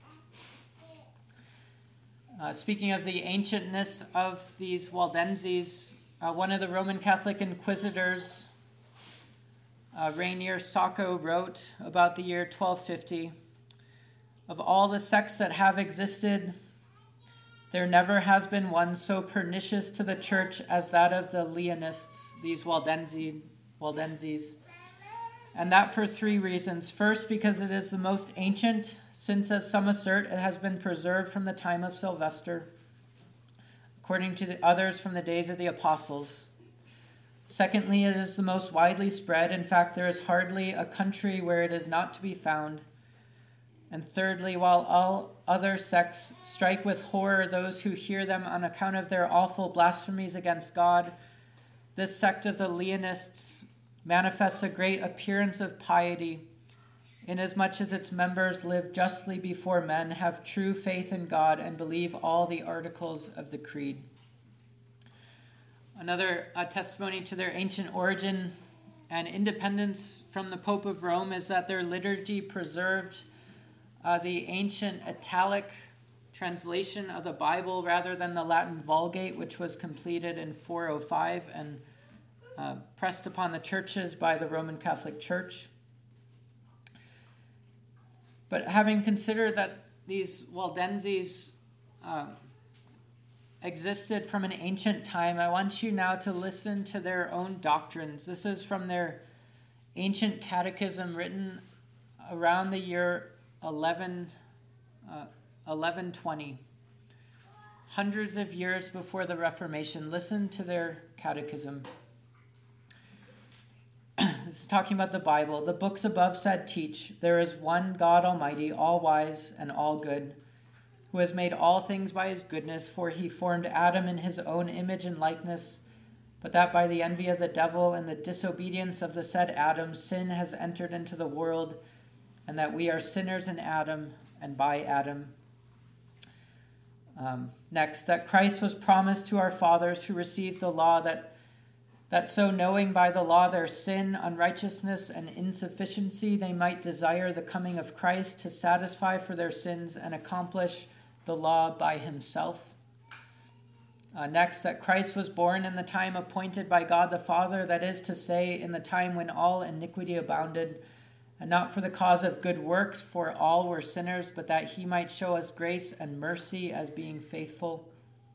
Uh, speaking of the ancientness of these Waldenses, uh, one of the Roman Catholic inquisitors, uh, Rainier Sacco, wrote about the year twelve fifty, "Of all the sects that have existed, there never has been one so pernicious to the church as that of the Leonists," these Waldense, Waldenses. And that for three reasons. First, because it is the most ancient, since, as some assert, it has been preserved from the time of Sylvester, according to the others from the days of the apostles. Secondly, it is the most widely spread. In fact, there is hardly a country where it is not to be found. And thirdly, while all other sects strike with horror those who hear them on account of their awful blasphemies against God, this sect of the Leonists manifests a great appearance of piety, inasmuch as its members live justly before men, have true faith in God, and believe all the articles of the creed. Another uh, testimony to their ancient origin and independence from the Pope of Rome is that their liturgy preserved uh, the ancient Italic translation of the Bible rather than the Latin Vulgate, which was completed in four oh five and uh, pressed upon the churches by the Roman Catholic Church. But having considered that these Waldenses uh, existed from an ancient time, I want you now to listen to their own doctrines. This is from their ancient catechism written around the year eleven twenty, hundreds of years before the Reformation. Listen to their catechism. This is talking about the Bible. "The books above said teach, there is one God Almighty, all wise and all good, who has made all things by his goodness, for he formed Adam in his own image and likeness, but that by the envy of the devil and the disobedience of the said Adam, sin has entered into the world, and that we are sinners in Adam and by Adam." Um, next, "that Christ was promised to our fathers who received the law, that that so knowing by the law their sin, unrighteousness, and insufficiency, they might desire the coming of Christ to satisfy for their sins and accomplish the law by himself." Uh, next, "that Christ was born in the time appointed by God the Father, that is to say, in the time when all iniquity abounded, and not for the cause of good works, for all were sinners, but that he might show us grace and mercy as being faithful."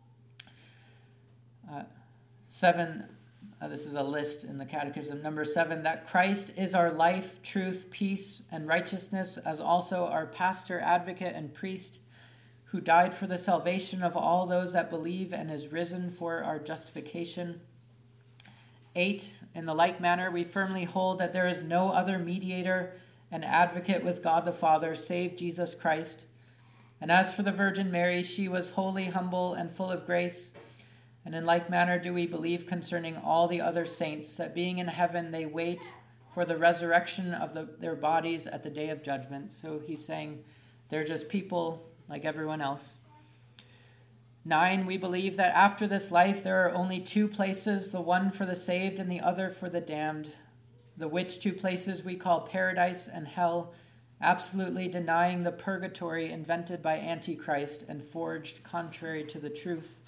Uh, seven, uh, this is a list in the catechism. Number seven, "that Christ is our life, truth, peace, and righteousness, as also our pastor, advocate, and priest, who died for the salvation of all those that believe and is risen for our justification." Eight, "in the like manner, we firmly hold that there is no other mediator and advocate with God the Father save Jesus Christ. And as for the Virgin Mary, she was holy, humble, and full of grace. And in like manner do we believe concerning all the other saints, that being in heaven they wait for the resurrection of the, their bodies at the day of judgment." So he's saying they're just people like everyone else. Nine, we believe that after this life there are only two places, the one for the saved and the other for the damned, the which two places we call paradise and hell, absolutely denying the purgatory invented by Antichrist and forged contrary to the truth.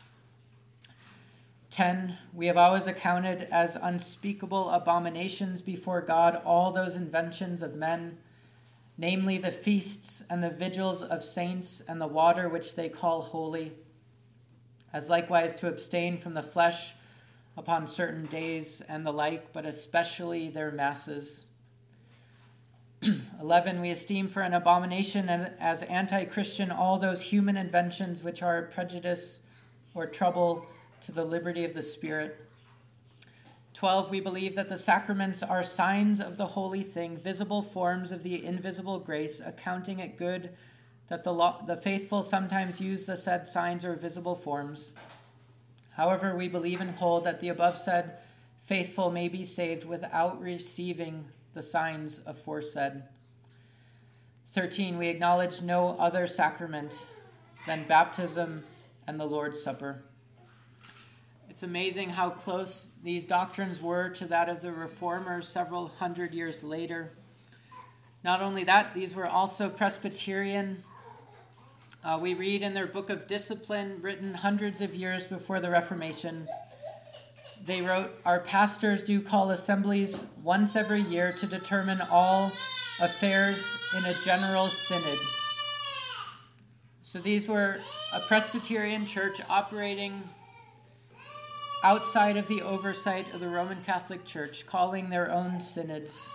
Ten, we have always accounted as unspeakable abominations before God all those inventions of men, namely the feasts and the vigils of saints and the water which they call holy, as likewise to abstain from the flesh upon certain days and the like, but especially their masses. Eleven, we esteem for an abomination as, as anti-Christian all those human inventions which are prejudice or trouble to the liberty of the Spirit. Twelve, we believe that the sacraments are signs of the holy thing, visible forms of the invisible grace, accounting it good that the, lo- the faithful sometimes use the said signs or visible forms. However, we believe and hold that the above said faithful may be saved without receiving the signs aforesaid. Thirteen, we acknowledge no other sacrament than baptism and the Lord's Supper. It's amazing how close these doctrines were to that of the Reformers several hundred years later. Not only that, these were also Presbyterian. Uh, we read in their Book of Discipline, written hundreds of years before the Reformation, they wrote, "Our pastors do call assemblies once every year to determine all affairs in a general synod." So these were a Presbyterian church operating outside of the oversight of the Roman Catholic Church, calling their own synods.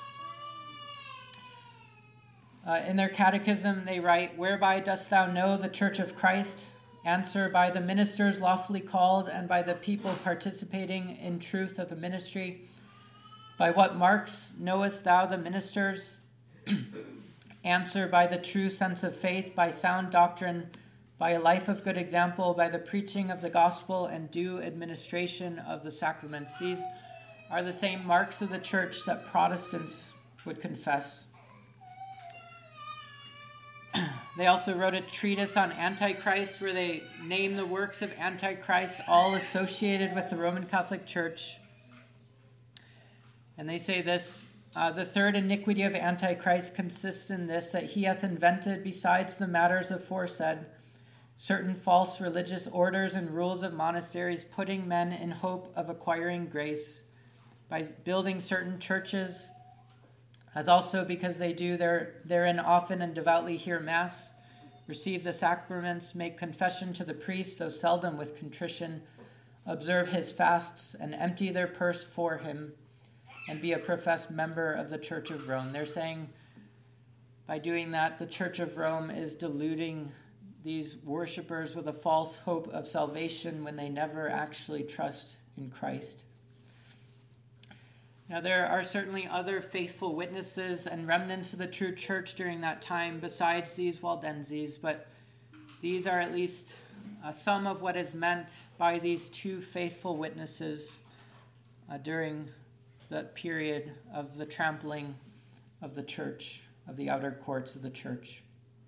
Uh, in their catechism, they write, "Whereby dost thou know the Church of Christ? Answer, by the ministers lawfully called and by the people participating in truth of the ministry. By what marks knowest thou the ministers? Answer, by the true sense of faith, by sound doctrine, by a life of good example, by the preaching of the gospel and due administration of the sacraments." These are the same marks of the church that Protestants would confess. They also wrote a treatise on Antichrist where they name the works of Antichrist, all associated with the Roman Catholic Church. And they say this, uh, "The third iniquity of Antichrist consists in this, that he hath invented, besides the matters aforesaid, certain false religious orders and rules of monasteries, putting men in hope of acquiring grace, by building certain churches, as also because they do there, therein often and devoutly hear Mass, receive the sacraments, make confession to the priest, though seldom with contrition, observe his fasts, and empty their purse for him, and be a professed member of the Church of Rome." They're saying by doing that, the Church of Rome is deluding these worshipers with a false hope of salvation when they never actually trust in Christ. Now, there are certainly other faithful witnesses and remnants of the true church during that time besides these Waldenses, but these are at least uh, some of what is meant by these two faithful witnesses uh, during that period of the trampling of the church, of the outer courts of the church.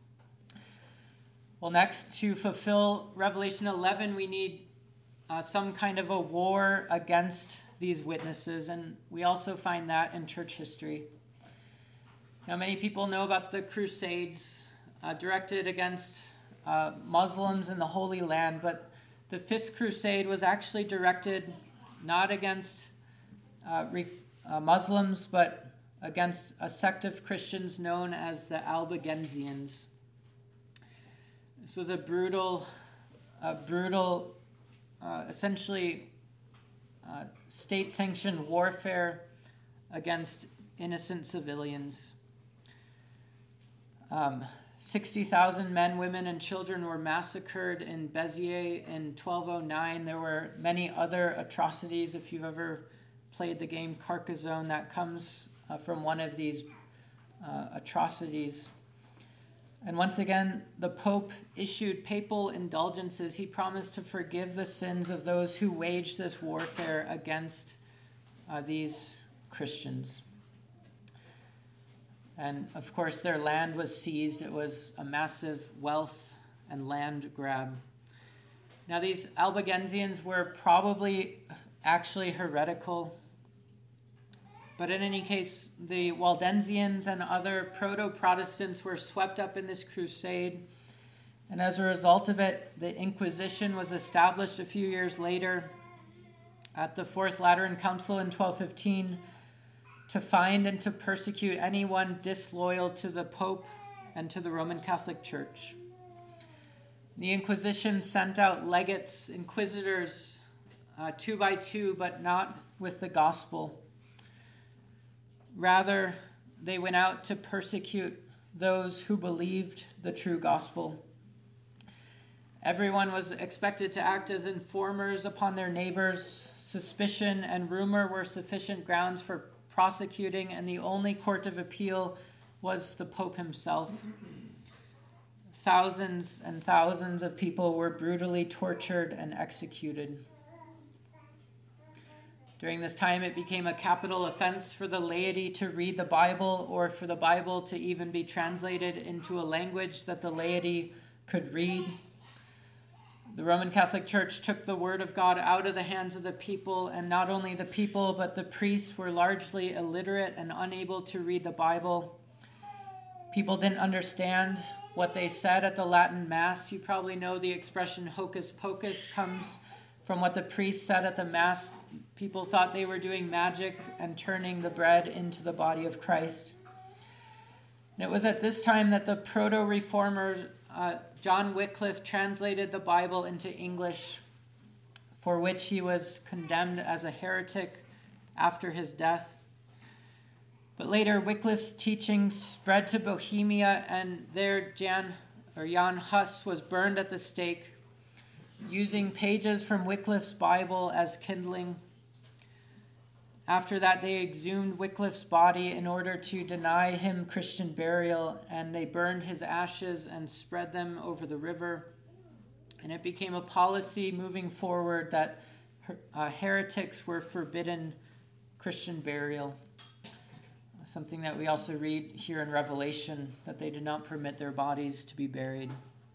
Well, next, to fulfill Revelation eleven, we need uh, some kind of a war against these witnesses, and we also find that in church history. Now, many people know about the Crusades uh, directed against uh, Muslims in the Holy Land, but the Fifth Crusade was actually directed not against uh, re- uh, Muslims, but against a sect of Christians known as the Albigensians. This was a brutal, a brutal, uh, essentially uh, state-sanctioned warfare against innocent civilians. Um, sixty thousand men, women, and children were massacred in Béziers in twelve oh nine. There were many other atrocities. If you've ever played the game Carcassonne, that comes uh, from one of these uh, atrocities. And once again, the Pope issued papal indulgences. He promised to forgive the sins of those who waged this warfare against uh, these Christians. And of course, their land was seized. It was a massive wealth and land grab. Now, these Albigensians were probably actually heretical. But in any case, the Waldensians and other proto-Protestants were swept up in this crusade. And as a result of it, the Inquisition was established a few years later at the Fourth Lateran Council in twelve fifteen to find and to persecute anyone disloyal to the Pope and to the Roman Catholic Church. The Inquisition sent out legates, inquisitors, uh, two by two, but not with the gospel. Rather, they went out to persecute those who believed the true gospel. Everyone was expected to act as informers upon their neighbors. Suspicion and rumor were sufficient grounds for prosecuting, and the only court of appeal was the Pope himself. Thousands and thousands of people were brutally tortured and executed. During this time, it became a capital offense for the laity to read the Bible, or for the Bible to even be translated into a language that the laity could read. The Roman Catholic Church took the word of God out of the hands of the people, and not only the people, but the priests were largely illiterate and unable to read the Bible. People didn't understand what they said at the Latin Mass. You probably know the expression hocus pocus comes from what the priest said at the Mass. People thought they were doing magic and turning the bread into the body of Christ. And it was at this time that the proto-reformer uh, John Wycliffe translated the Bible into English, for which he was condemned as a heretic after his death. But later, Wycliffe's teachings spread to Bohemia, and there Jan or Jan Hus was burned at the stake, using pages from Wycliffe's Bible as kindling. After that, they exhumed Wycliffe's body in order to deny him Christian burial, and they burned his ashes and spread them over the river. And it became a policy moving forward that uh, heretics were forbidden Christian burial. Something that we also read here in Revelation, that they did not permit their bodies to be buried.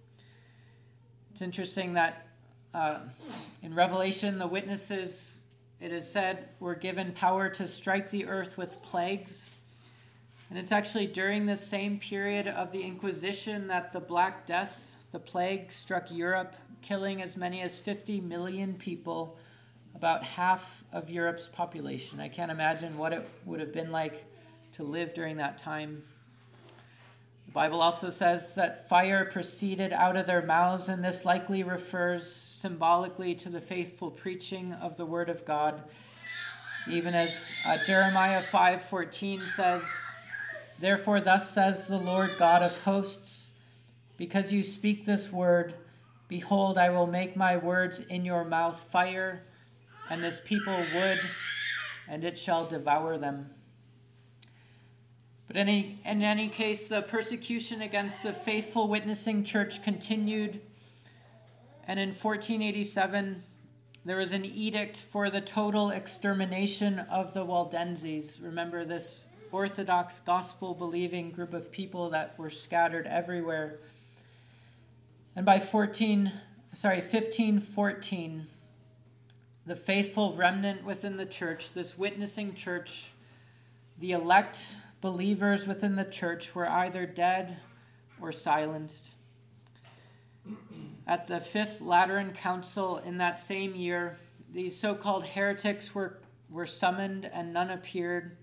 It's interesting that uh, in Revelation, the witnesses, it is said, were given power to strike the earth with plagues. And it's actually during this same period of the Inquisition that the Black Death, the plague, struck Europe, killing as many as fifty million people, about half of Europe's population. I can't imagine what it would have been like to live during that time. The Bible also says that fire proceeded out of their mouths, and this likely refers symbolically to the faithful preaching of the Word of God. Even as uh, Jeremiah five fourteen says, "Therefore thus says the Lord God of hosts, because you speak this word, behold, I will make my words in your mouth fire, and this people wood, and it shall devour them." But any, in any case, the persecution against the faithful witnessing church continued. And in fourteen eighty-seven, there was an edict for the total extermination of the Waldenses. Remember this Orthodox gospel-believing group of people that were scattered everywhere. And by fourteen, sorry, fifteen fourteen, the faithful remnant within the church, this witnessing church, the elect believers within the church, were either dead or silenced. At the Fifth Lateran Council in that same year, these so-called heretics were, were summoned and none appeared.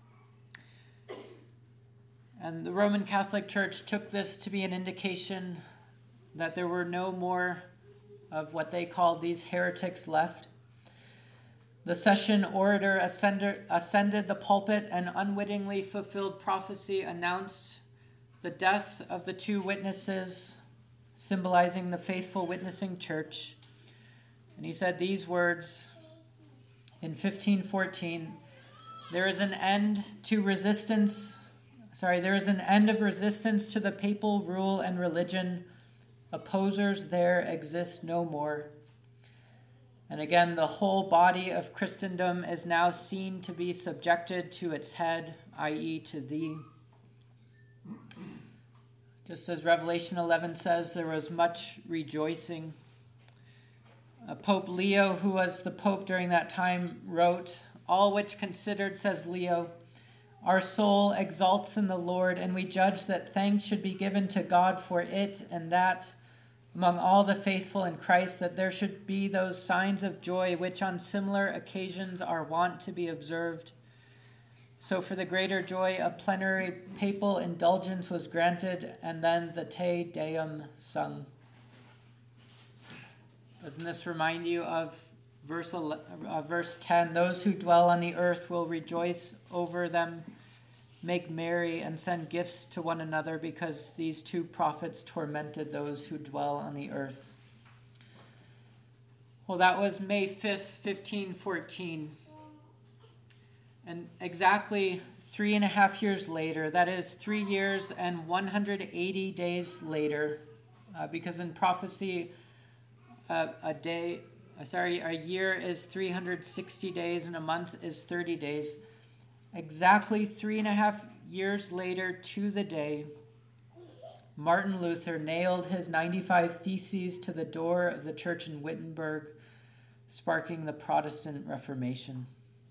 And the Roman Catholic Church took this to be an indication that there were no more of what they called these heretics left. The session orator ascended, ascended the pulpit and unwittingly fulfilled prophecy, announced the death of the two witnesses, symbolizing the faithful witnessing church. And he said these words in fifteen fourteen, "There is an end to resistance, sorry, there is an end of resistance to the papal rule and religion. Opposers there exist no more. And again, the whole body of Christendom is now seen to be subjected to its head, that is to thee." Just as Revelation eleven says, there was much rejoicing. Uh, Pope Leo, who was the Pope during that time, wrote, "All which considered," says Leo, "our soul exalts in the Lord, and we judge that thanks should be given to God for it, and that among all the faithful in Christ, that there should be those signs of joy which on similar occasions are wont to be observed. So for the greater joy, a plenary papal indulgence was granted, and then the Te Deum sung." Doesn't this remind you of verse uh, verse ten? "Those who dwell on the earth will rejoice over them, make merry, and send gifts to one another, because these two prophets tormented those who dwell on the earth." Well, that was May fifth, fifteen fourteen. And exactly three and a half years later, that is three years and one hundred eighty days later, uh, because in prophecy, uh, a day, uh, sorry, a year is three hundred sixty days and a month is thirty days. Exactly three and a half years later to the day, Martin Luther nailed his ninety-five Theses to the door of the church in Wittenberg, sparking the Protestant Reformation.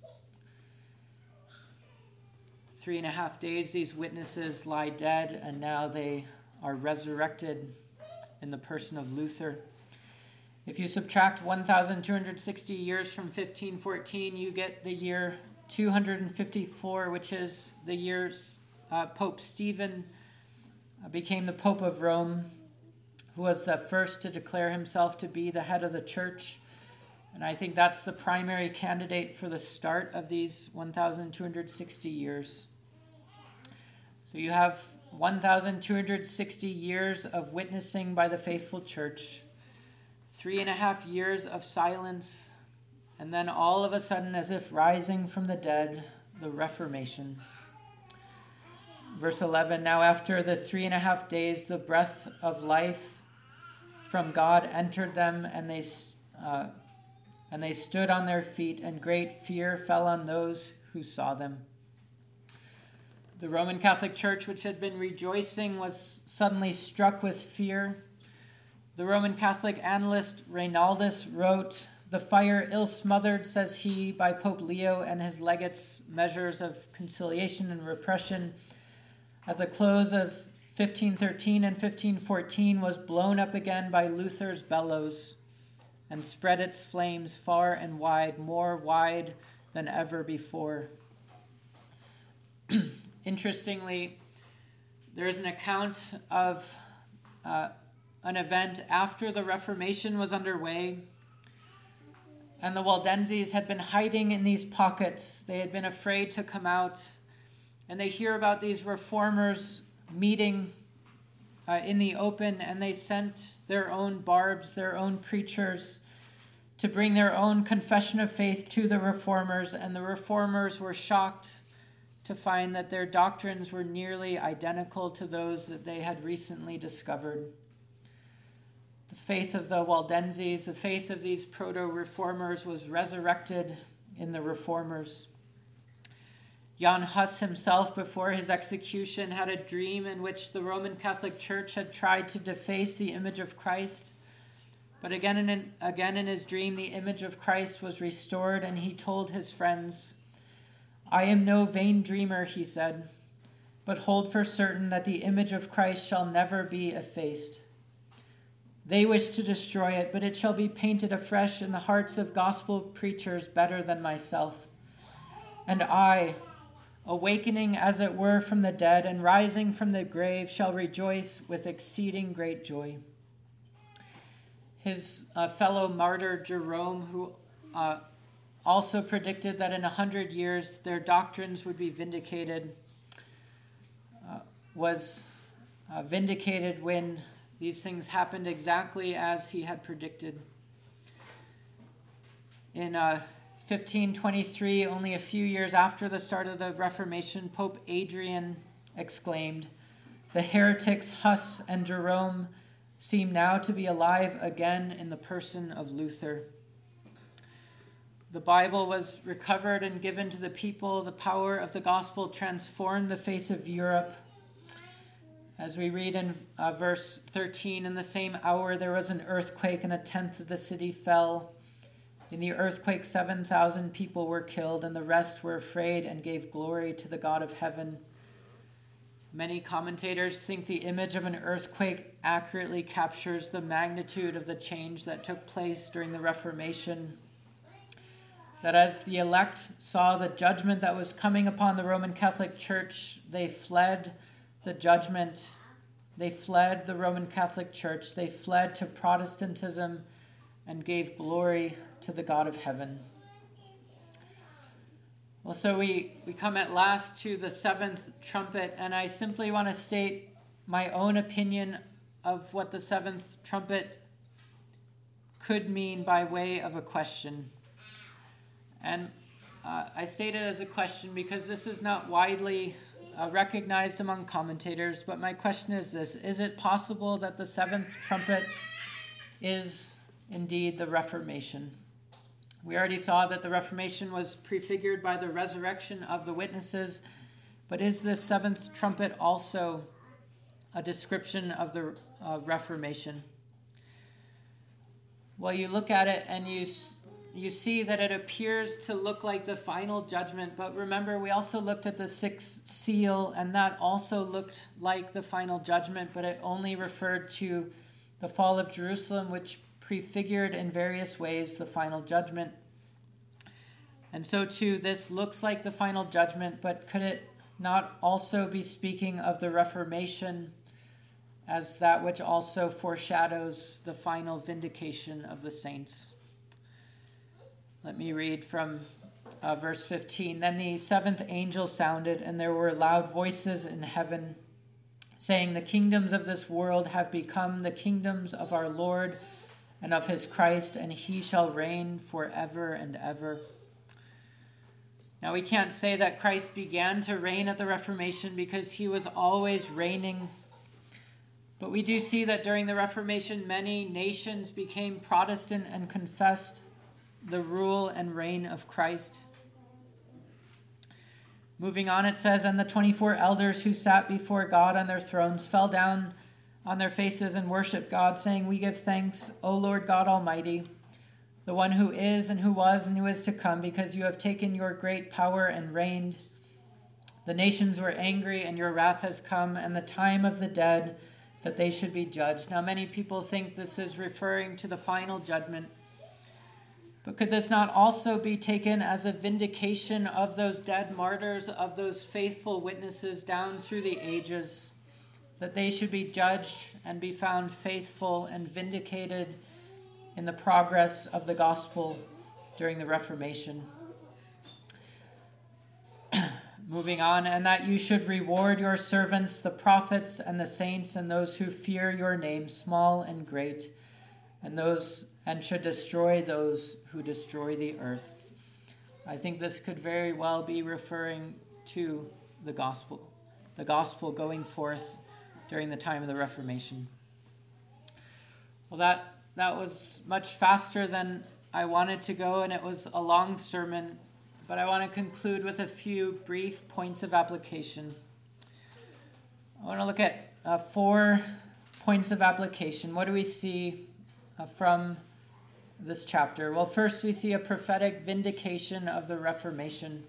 Three and a half days, these witnesses lie dead, and now they are resurrected in the person of Luther. If you subtract one thousand two hundred sixty years from fifteen fourteen, you get the year two hundred fifty-four, which is the year uh, Pope Stephen uh, became the Pope of Rome, who was the first to declare himself to be the head of the church. And I think that's the primary candidate for the start of these one thousand two hundred sixty years. So you have one thousand two hundred sixty years of witnessing by the faithful church, three and a half years of silence, and then all of a sudden, as if rising from the dead, the Reformation. Verse eleven, "Now after the three and a half days, the breath of life from God entered them, and they uh, and they stood on their feet, and great fear fell on those who saw them." The Roman Catholic Church, which had been rejoicing, was suddenly struck with fear. The Roman Catholic annalist Reinaldus wrote, "The fire ill-smothered," says he, "by Pope Leo and his legates' measures of conciliation and repression at the close of fifteen thirteen and fifteen fourteen was blown up again by Luther's bellows and spread its flames far and wide, more wide than ever before." Interestingly, there is an account of uh, an event after the Reformation was underway, and the Waldenses had been hiding in these pockets. They had been afraid to come out, and they hear about these reformers meeting uh, in the open, and they sent their own barbs, their own preachers, to bring their own confession of faith to the reformers, and the reformers were shocked to find that their doctrines were nearly identical to those that they had recently discovered. The faith of the Waldenses, the faith of these proto-reformers, was resurrected in the reformers. Jan Hus himself, before his execution, had a dream in which the Roman Catholic Church had tried to deface the image of Christ. But again and again in his dream, the image of Christ was restored, and he told his friends, "I am no vain dreamer," he said, "but hold for certain that the image of Christ shall never be effaced. They wish to destroy it, but it shall be painted afresh in the hearts of gospel preachers better than myself. And I, awakening as it were from the dead and rising from the grave, shall rejoice with exceeding great joy." His uh, fellow martyr Jerome, who uh, also predicted that in a hundred years their doctrines would be vindicated, uh, was uh, vindicated when these things happened exactly as he had predicted. In uh, fifteen twenty-three, only a few years after the start of the Reformation, Pope Adrian exclaimed, "The heretics Huss and Jerome seem now to be alive again in the person of Luther." The Bible was recovered and given to the people. The power of the gospel transformed the face of Europe. As we read in uh, verse thirteen, in the same hour there was an earthquake, and a tenth of the city fell. In the earthquake seven thousand people were killed, and the rest were afraid and gave glory to the God of heaven. Many commentators think the image of an earthquake accurately captures the magnitude of the change that took place during the Reformation. That as the elect saw the judgment that was coming upon the Roman Catholic Church, they fled the judgment. They fled the Roman Catholic Church. They fled to Protestantism and gave glory to the God of heaven. Well, so we, we come at last to the seventh trumpet, and I simply want to state my own opinion of what the seventh trumpet could mean by way of a question. And uh, I state it as a question because this is not widely uh, recognized among commentators, but my question is this: is it possible that the seventh trumpet is indeed the Reformation? We already saw that the Reformation was prefigured by the resurrection of the witnesses, but is this seventh trumpet also a description of the uh, Reformation? Well, you look at it and you you see that it appears to look like the final judgment, but remember, we also looked at the sixth seal, and that also looked like the final judgment, but it only referred to the fall of Jerusalem, which prefigured in various ways the final judgment. And so too, this looks like the final judgment, but could it not also be speaking of the Reformation as that which also foreshadows the final vindication of the saints? Let me read from uh, verse fifteen. Then the seventh angel sounded, and there were loud voices in heaven, saying, "The kingdoms of this world have become the kingdoms of our Lord and of his Christ, and he shall reign forever and ever." Now, we can't say that Christ began to reign at the Reformation because he was always reigning. But we do see that during the Reformation, many nations became Protestant and confessed the rule and reign of Christ. Moving on, it says, "And the twenty-four elders who sat before God on their thrones fell down on their faces and worshiped God, saying, 'We give thanks, O Lord God Almighty, the one who is and who was and who is to come, because you have taken your great power and reigned. The nations were angry, and your wrath has come, and the time of the dead, that they should be judged.'" Now, many people think this is referring to the final judgment. But could this not also be taken as a vindication of those dead martyrs, of those faithful witnesses down through the ages, that they should be judged and be found faithful and vindicated in the progress of the gospel during the Reformation? Moving on, "And that you should reward your servants, the prophets and the saints, and those who fear your name, small and great, and those and should destroy those who destroy the earth." I think this could very well be referring to the gospel, the gospel going forth during the time of the Reformation. Well, that that was much faster than I wanted to go, and it was a long sermon, but I want to conclude with a few brief points of application. I want to look at uh, four points of application. What do we see uh, from this chapter? Well, first, we see a prophetic vindication of the Reformation.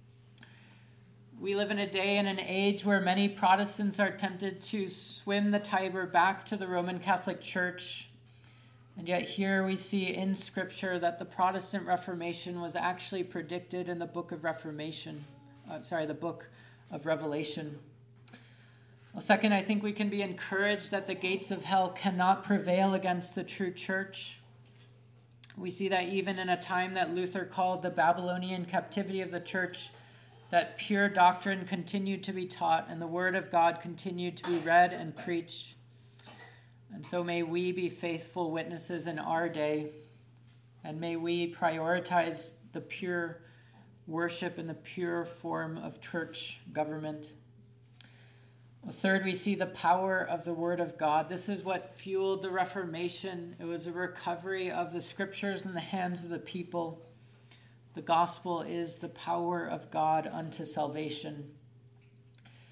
We live in a day and an age where many Protestants are tempted to swim the Tiber back to the Roman Catholic Church. And yet here we see in Scripture that the Protestant Reformation was actually predicted in the book of Reformation. Uh, sorry, the book of Revelation. Well, second, I think we can be encouraged that the gates of hell cannot prevail against the true church. We see that even in a time that Luther called the Babylonian captivity of the church, that pure doctrine continued to be taught and the word of God continued to be read and preached. And so may we be faithful witnesses in our day, and may we prioritize the pure worship and the pure form of church government. Well, third, we see the power of the Word of God. This is what fueled the Reformation. It was a recovery of the Scriptures in the hands of the people. The gospel is the power of God unto salvation.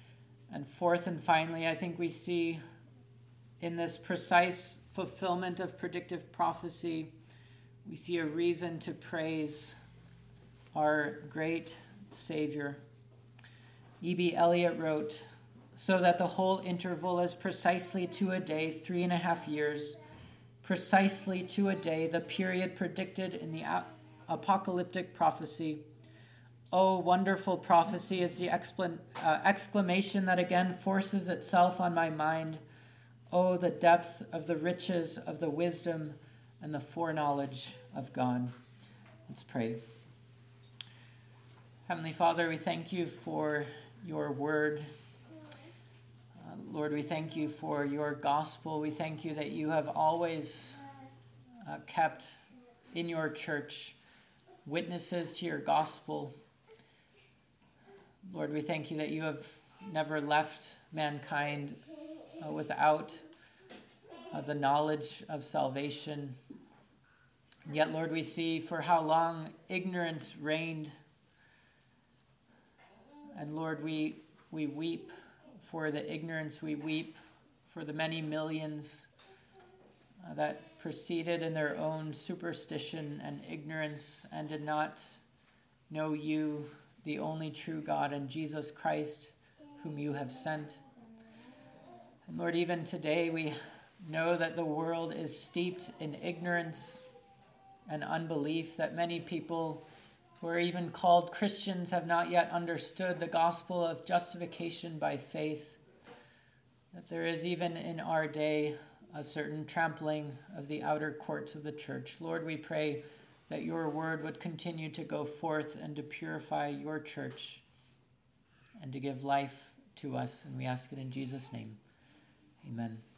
And fourth and finally, I think we see in this precise fulfillment of predictive prophecy, we see a reason to praise our great Savior. E B Elliott wrote, "So that the whole interval is precisely to a day, three and a half years, precisely to a day, the period predicted in the apocalyptic prophecy. Oh, wonderful prophecy is the exclam- uh, exclamation that again forces itself on my mind. Oh, the depth of the riches of the wisdom and the foreknowledge of God." Let's pray. Heavenly Father, we thank you for your word. Uh, Lord, we thank you for your gospel. We thank you that you have always uh, kept in your church witnesses to your gospel. Lord, we thank you that you have never left mankind uh, without uh, the knowledge of salvation. And yet, Lord, we see for how long ignorance reigned. And Lord, we, we weep for the ignorance. We weep for the many millions uh, that proceeded in their own superstition and ignorance and did not know you, the only true God, and Jesus Christ, whom you have sent. And Lord, even today we know that the world is steeped in ignorance and unbelief, that many people who are even called Christians have not yet understood the gospel of justification by faith, that there is even in our day a certain trampling of the outer courts of the church. Lord, we pray that your word would continue to go forth and to purify your church and to give life to us. And we ask it in Jesus' name. Amen.